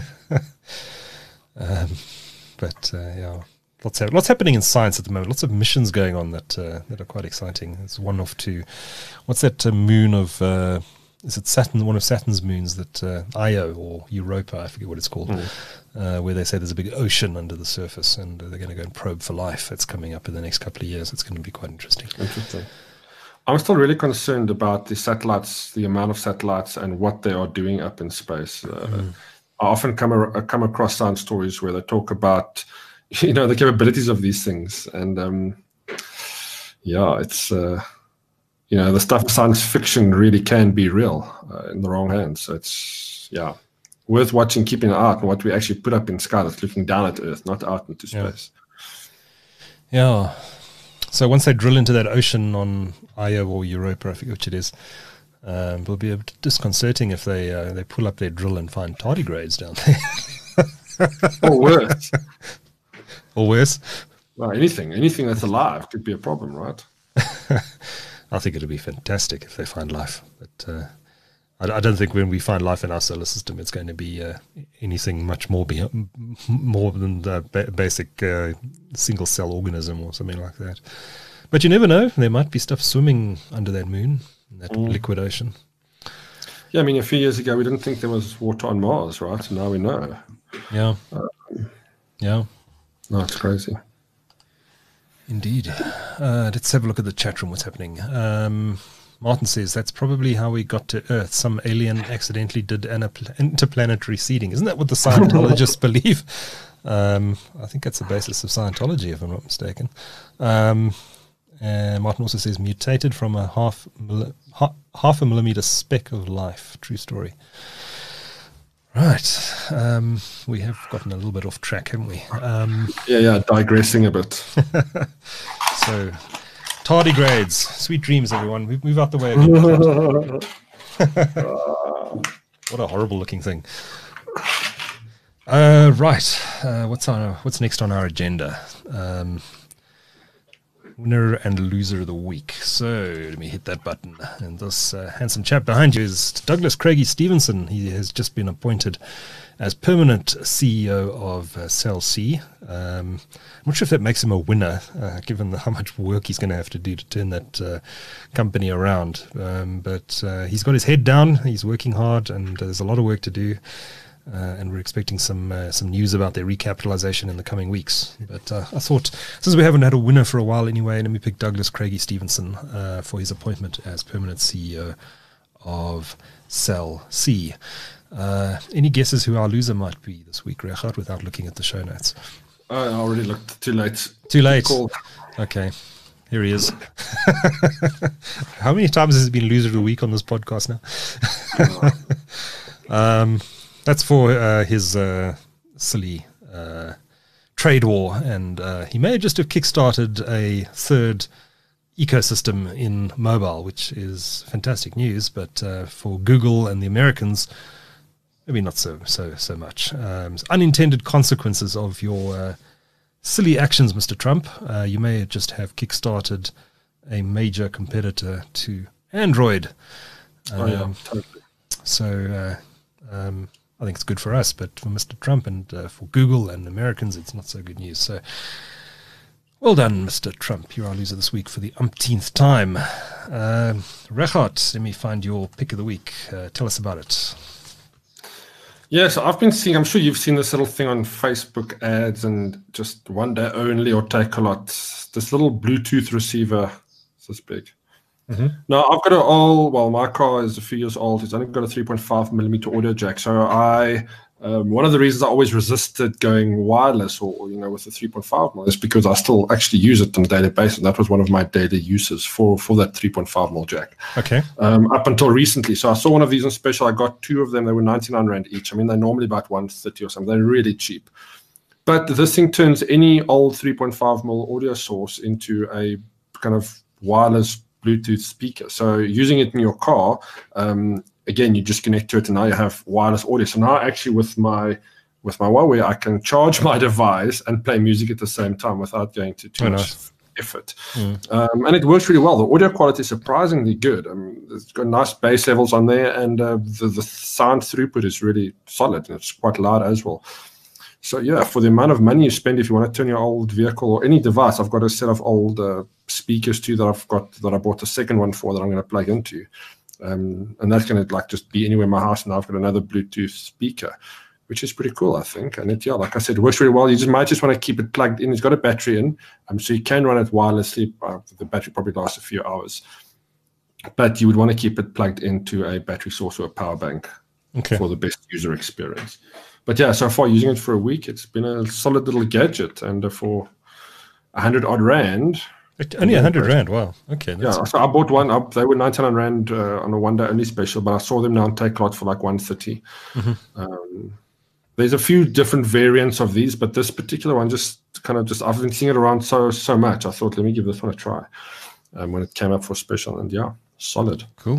um, but uh, yeah, lots ha- lots happening in science at the moment. Lots of missions going on that uh, that are quite exciting. There's one off to what's that uh, moon of. Uh, Is it Saturn, one of Saturn's moons that uh, Io or Europa, I forget what it's called, mm. uh, where they say there's a big ocean under the surface and uh, they're going to go and probe for life. It's coming up in the next couple of years. It's going to be quite interesting. Interesting. I'm still really concerned about the satellites, the amount of satellites and what they are doing up in space. Uh, mm. I often come, ar- come across science stories where they talk about, you know, the capabilities of these things. And um, yeah, it's... Uh, You know, the stuff of science fiction really can be real uh, in the wrong hands. So it's, yeah, worth watching, keeping an eye out on what we actually put up in sky that's looking down at Earth, not out into space. Yeah. yeah. So once they drill into that ocean on Io or Europa, I forget which it is, um, it'll be a bit disconcerting if they uh, they pull up their drill and find tardigrades down there. Or worse. Or worse. Well, anything. Anything that's alive could be a problem, right? I think it'll be fantastic if they find life, but uh, I, I don't think when we find life in our solar system, it's going to be uh, anything much more be, more than the ba- basic uh, single cell organism or something like that. But you never know; there might be stuff swimming under that moon, in that mm. liquid ocean. Yeah, I mean, a few years ago we didn't think there was water on Mars, right? And now we know. Yeah, um, yeah. No, it's crazy. Indeed. Uh, let's have a look at the chat room, what's happening. Um, Martin says, that's probably how we got to Earth. Some alien accidentally did an interplanetary seeding. Isn't that what the Scientologists believe? Um, I think that's the basis of Scientology, if I'm not mistaken. Um, and Martin also says, mutated from a half, half, half a millimeter speck of life. True story. Right. Um, we have gotten a little bit off track, haven't we? Um, yeah, yeah, digressing a bit. So, tardigrades. Sweet dreams, everyone. We move out the way again. What a horrible looking thing. Uh, right. Uh, what's on? What's next on our agenda? Um, winner and loser of the week. So let me hit that button. And this uh, handsome chap behind you is Douglas Craigie Stevenson. He has just been appointed as permanent C E O of uh, Cell C. Um, I'm not sure if that makes him a winner, uh, given the, how much work he's going to have to do to turn that uh, company around. Um, but uh, he's got his head down. He's working hard, and there's a lot of work to do. Uh, and we're expecting some uh, some news about their recapitalization in the coming weeks. But uh, I thought, since we haven't had a winner for a while anyway, let me pick Douglas Craigie Stevenson uh, for his appointment as permanent C E O of Cell C. Uh, any guesses who our loser might be this week, Regardt, without looking at the show notes? I already looked. Too late. Too late. Called. Okay. Here he is. How many times has it been loser of the week on this podcast now? um, that's for uh, his uh, silly uh, trade war, and uh, he may just have kickstarted a third ecosystem in mobile, which is fantastic news. But uh, for Google and the Americans, maybe not so so so much. Um, unintended consequences of your uh, silly actions, Mister Trump. Uh, you may just have kickstarted a major competitor to Android. Um, oh, yeah, totally. So uh, um, I think it's good for us, but for Mister Trump and uh, for Google and Americans, it's not so good news. So well done, Mister Trump. You're our loser this week for the umpteenth time. Uh, Regardt, let me find your pick of the week. Uh, tell us about it. Yeah, so I've been seeing, I'm sure you've seen this little thing on Facebook ads and just one day only or take a lot. This little Bluetooth receiver, this big. Mm-hmm. Now, I've got an old, well, my car is a few years old. It's only got a three point five millimeter audio jack. So I, um, one of the reasons I always resisted going wireless or, or you know, with the three point five mil is because I still actually use it on a daily basis. That was one of my daily uses for, for that three point five mil jack. Okay. Um, up until recently. So I saw one of these on special. I got two of them. They were ninety-nine rand each. I mean, they're normally about one thirty or something. They're really cheap. But this thing turns any old three point five mil audio source into a kind of wireless Bluetooth speaker. So using it in your car, um, again, you just connect to it, and now you have wireless audio. So now, actually, with my with my Huawei, I can charge my device and play music at the same time without going to too oh, much nice. effort. Mm. Um, and it works really well. The audio quality is surprisingly good. I mean, it's got nice bass levels on there, and uh, the the sound throughput is really solid, and it's quite loud as well. So yeah, for the amount of money you spend, if you want to turn your old vehicle or any device, I've got a set of old uh, speakers too that I've got that I bought a second one for that I'm going to plug into, um, and that's going to like just be anywhere in my house. Now I've got another Bluetooth speaker, which is pretty cool, I think. And it, yeah, like I said, it works really well. You just might just want to keep it plugged in. It's got a battery in, um, so you can run it wirelessly. Uh, the battery probably lasts a few hours, but you would want to keep it plugged into a battery source or a power bank okay. for the best user experience. But yeah, so far using it for a week, it's been a solid little gadget, and uh, for a hundred odd rand. It, only a hundred rand, wow. Okay. Yeah, so I bought one up. They were ninety-nine rand uh, on a one day only special, but I saw them now on Takealot for like one thirty. Mm-hmm. Um, there's a few different variants of these, but this particular one just kind of just I've been seeing it around so so much. I thought, let me give this one a try. Um, when it came up for special, and yeah, solid. Cool.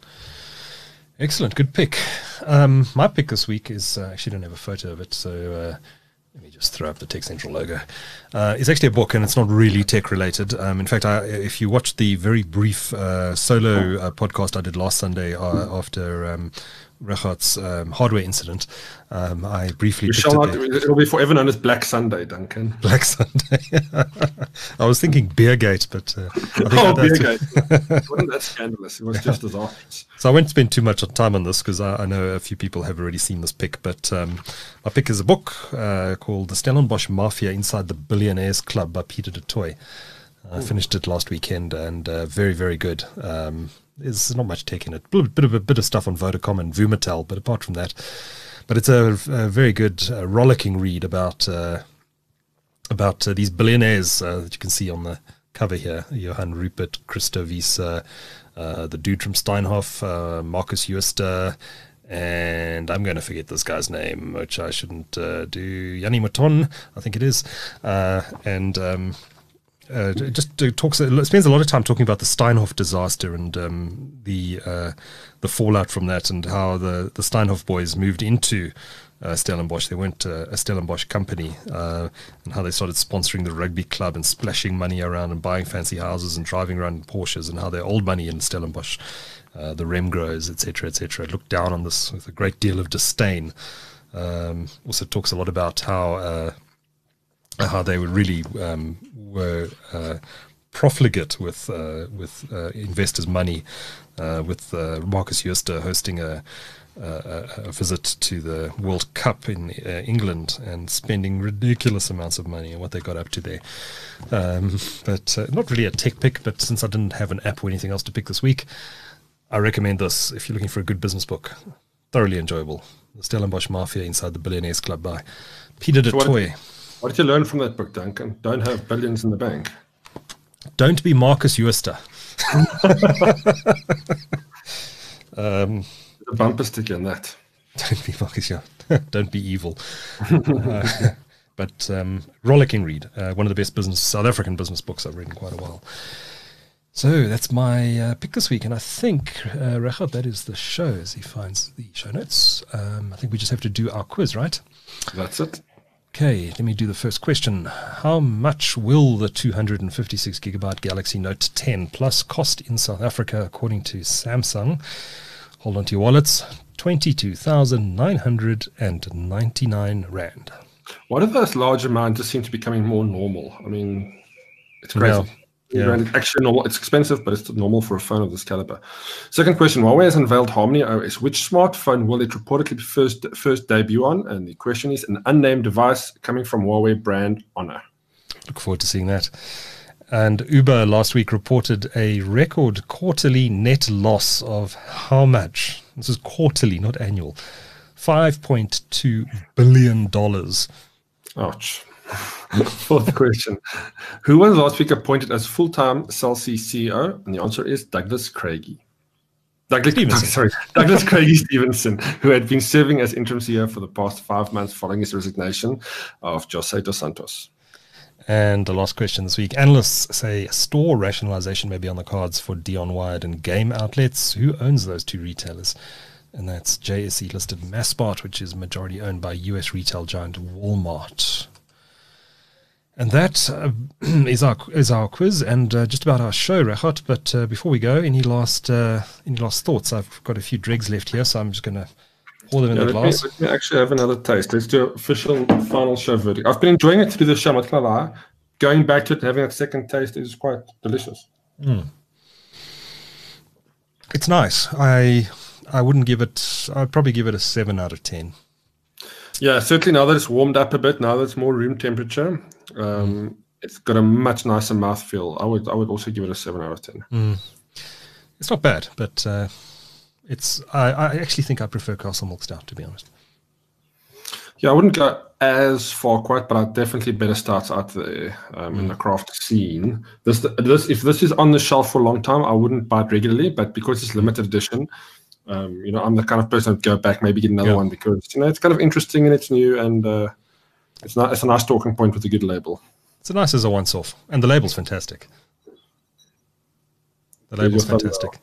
Excellent, good pick. Um, my pick this week is, uh, actually don't have a photo of it, so uh, let me just throw up the Tech Central logo. Uh, it's actually a book, and it's not really tech related. Um, in fact, I, if you watched the very brief uh, solo uh, podcast I did last Sunday uh, after um, Regardt's um, hardware incident, um, I briefly picked it there. It'll be forever known as Black Sunday, Duncan. Black Sunday. I was thinking Beergate, but uh, I think oh, Beergate. Wasn't that scandalous? It was just disastrous. So I won't spend too much time on this because I, I know a few people have already seen this pick. But um, my pick is a book uh, called The Stellenbosch Mafia Inside the Billionaires Club by Peter du Toit. I finished it last weekend, and uh, very, very good. Um, there's not much tech in it. A bit of a bit of stuff on Vodacom and Vumatel, but apart from that, but it's a, a very good, uh, rollicking read about uh, about uh, these billionaires uh, that you can see on the cover here: Johann Rupert, Christo Wiese, uh, uh, the dude from Steinhoff, uh, Marcus Jooste, and I'm going to forget this guy's name, which I shouldn't uh, do. Yanni Mouton, I think it is, uh, and. Um, Uh, just uh, talks, uh, spends a lot of time talking about the Steinhoff disaster and um, the uh, the fallout from that, and how the, the Steinhoff boys moved into uh, Stellenbosch. They weren't uh, a Stellenbosch company, uh, and how they started sponsoring the rugby club and splashing money around and buying fancy houses and driving around in Porsches, and how their old money in Stellenbosch, uh, the Remgros, et cetera, et cetera, looked down on this with a great deal of disdain. Um, also talks a lot about how uh, how they were really um, were uh, profligate with uh, with uh, investors' money, uh, with uh, Marcus Jooste hosting a, a, a visit to the World Cup in uh, England and spending ridiculous amounts of money and what they got up to there. Um, but uh, not really a tech pick, but since I didn't have an app or anything else to pick this week, I recommend this if you're looking for a good business book. Thoroughly enjoyable. The Stellenbosch Mafia Inside the Billionaires Club by Peter du Toit. What did you learn from that book, Duncan? Don't have billions in the bank. Don't be Marcus Euster. um, a bumper sticker in that. Don't be Marcus Euster. Don't be evil. uh, but um, rollicking read. Uh, one of the best business South African business books I've read in quite a while. So that's my uh, pick this week, and I think, uh, Rechad, that is the show as he finds the show notes. Um, I think we just have to do our quiz, right? That's it. Okay, let me do the first question. How much will the two hundred fifty-six gigabyte Galaxy Note ten Plus cost in South Africa, according to Samsung? Hold on to your wallets. twenty-two thousand nine hundred ninety-nine rand. Why do those large amounts just seem to be becoming more normal? I mean, it's crazy. Yeah. Yeah. It's actually normal. It's expensive, but it's normal for a phone of this caliber. Second question: Huawei has unveiled Harmony O S. Which smartphone will it reportedly first first debut on? And the question is: an unnamed device coming from Huawei brand Honor. Look forward to seeing that. And Uber last week reported a record quarterly net loss of how much? This is quarterly, not annual. five point two billion dollars. Ouch. Fourth question. Who was last week appointed as full-time Cell C C E O? And the answer is Douglas Craigie. Douglas, Stevenson. sorry, Douglas Craigie Stevenson, who had been serving as interim C E O for the past five months following his resignation of Jose Dos Santos. And the last question this week. Analysts say store rationalization may be on the cards for Dion Wired and game outlets. Who owns those two retailers? And that's J S E-listed Maspart, which is majority owned by U S retail giant Walmart. And that uh, is our is our quiz and uh, just about our show, Rechad. But uh, before we go, any last uh, any last thoughts? I've got a few dregs left here, so I'm just going to pour them in Yeah, the let, glass. me, let me actually have another taste. Let's do an official final show verdict. I've been enjoying it through the show, I'm not gonna lie. Going back to it and having a second taste is quite delicious. Mm. It's nice. I I wouldn't give it. I'd probably give it a seven out of ten. Yeah, certainly now that it's warmed up a bit, now that it's more room temperature, um, mm. it's got a much nicer mouthfeel. I would I would also give it a seven out of ten. Mm. It's not bad, but uh, it's. I, I actually think I prefer Castle Milk Stout, to be honest. Yeah, I wouldn't go as far quite, but I'd definitely better start out there um, mm. in the craft scene. This this if this is on the shelf for a long time, I wouldn't buy it regularly, but because it's limited edition. Um, you know, I'm the kind of person that go back, maybe get another yeah. one because you know it's kind of interesting and it's new and uh, it's not. It's a nice talking point with a good label. It's a nice as a once-off, and the label's fantastic. The label's fantastic.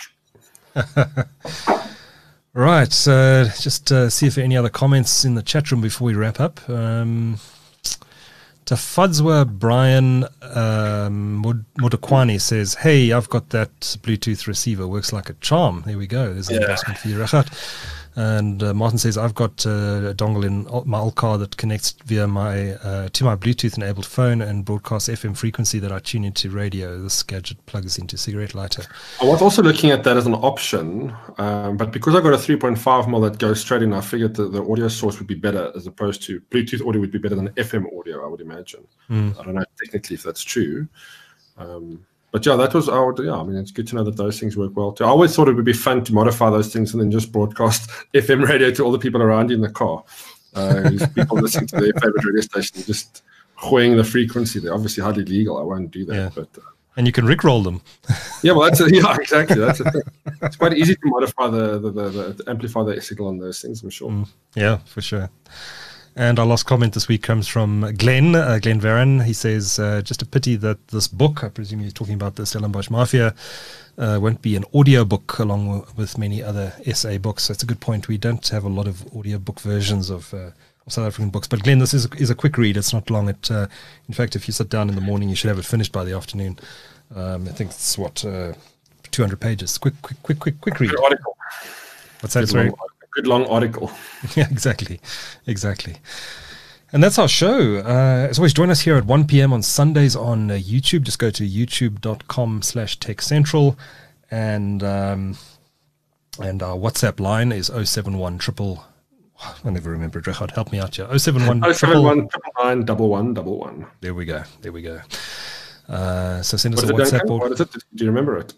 Right, so just uh, see if there are any other comments in the chat room before we wrap up. Um, Tafadswa Brian um, Modokwani says, hey, I've got that Bluetooth receiver, works like a charm. There we go. There's an yeah. investment for you, Rechad. And uh, Martin says, I've got uh, a dongle in my old car that connects via my uh, to my Bluetooth-enabled phone and broadcasts F M frequency that I tune into radio. This gadget plugs into cigarette lighter. I was also looking at that as an option, um, but because I got a three point five mil that goes straight in, I figured that the audio source would be better as opposed to Bluetooth audio would be better than F M audio, I would imagine. Mm. I don't know technically if that's true. Um, But yeah, that was our, yeah, I mean, it's good to know that those things work well too. I always thought it would be fun to modify those things and then just broadcast F M radio to all the people around you in the car. Uh, people listening to their favorite radio station, just hoying the frequency. They're obviously hardly legal. I won't do that. Yeah. But uh, and you can rickroll them. Yeah, well, that's a, yeah, exactly. That's a thing. It's quite easy to modify the, the, the, the to amplify the signal on those things, I'm sure. Mm, yeah, for sure. And our last comment this week comes from Glenn, uh, Glenn Varan. He says, uh, just a pity that this book, I presume he's talking about the Stellenbosch Mafia, uh, won't be an audio book along w- with many other S A books. That's a good point. We don't have a lot of audio book versions of, uh, of South African books. But Glenn, this is, is a quick read. It's not long. It, uh, in fact, if you sit down in the morning, you should have it finished by the afternoon. Um, I think it's, what, uh, two hundred pages. Quick, quick, quick, quick, quick read. Good article. What's that, Good sorry? long, good long article. Yeah, exactly. Exactly. And that's our show. Uh, as always, join us here at one p.m. on Sundays on uh, YouTube. Just go to youtube.com slash tech central. And um, and our WhatsApp line is oh seven one triple. I never remember it. Rechad, help me out here. oh seven one oh seven one nine nine one one one. There we go. There we go. Uh, so send us what a WhatsApp. Or, what is it? Do you remember it?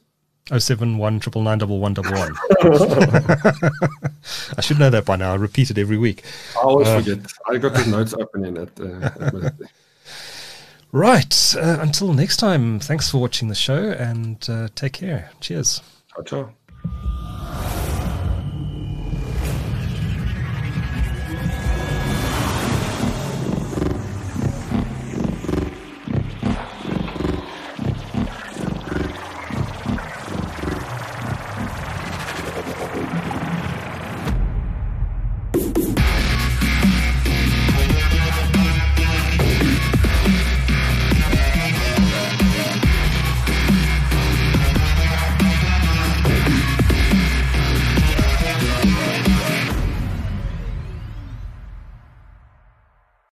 oh seven one nine nine nine one one one. I should know that by now. I repeat it every week. I always Uh, forget. I got the notes opening at, uh, at my- Right. Uh, until next time, thanks for watching the show and uh, take care. Cheers. Ciao, ciao.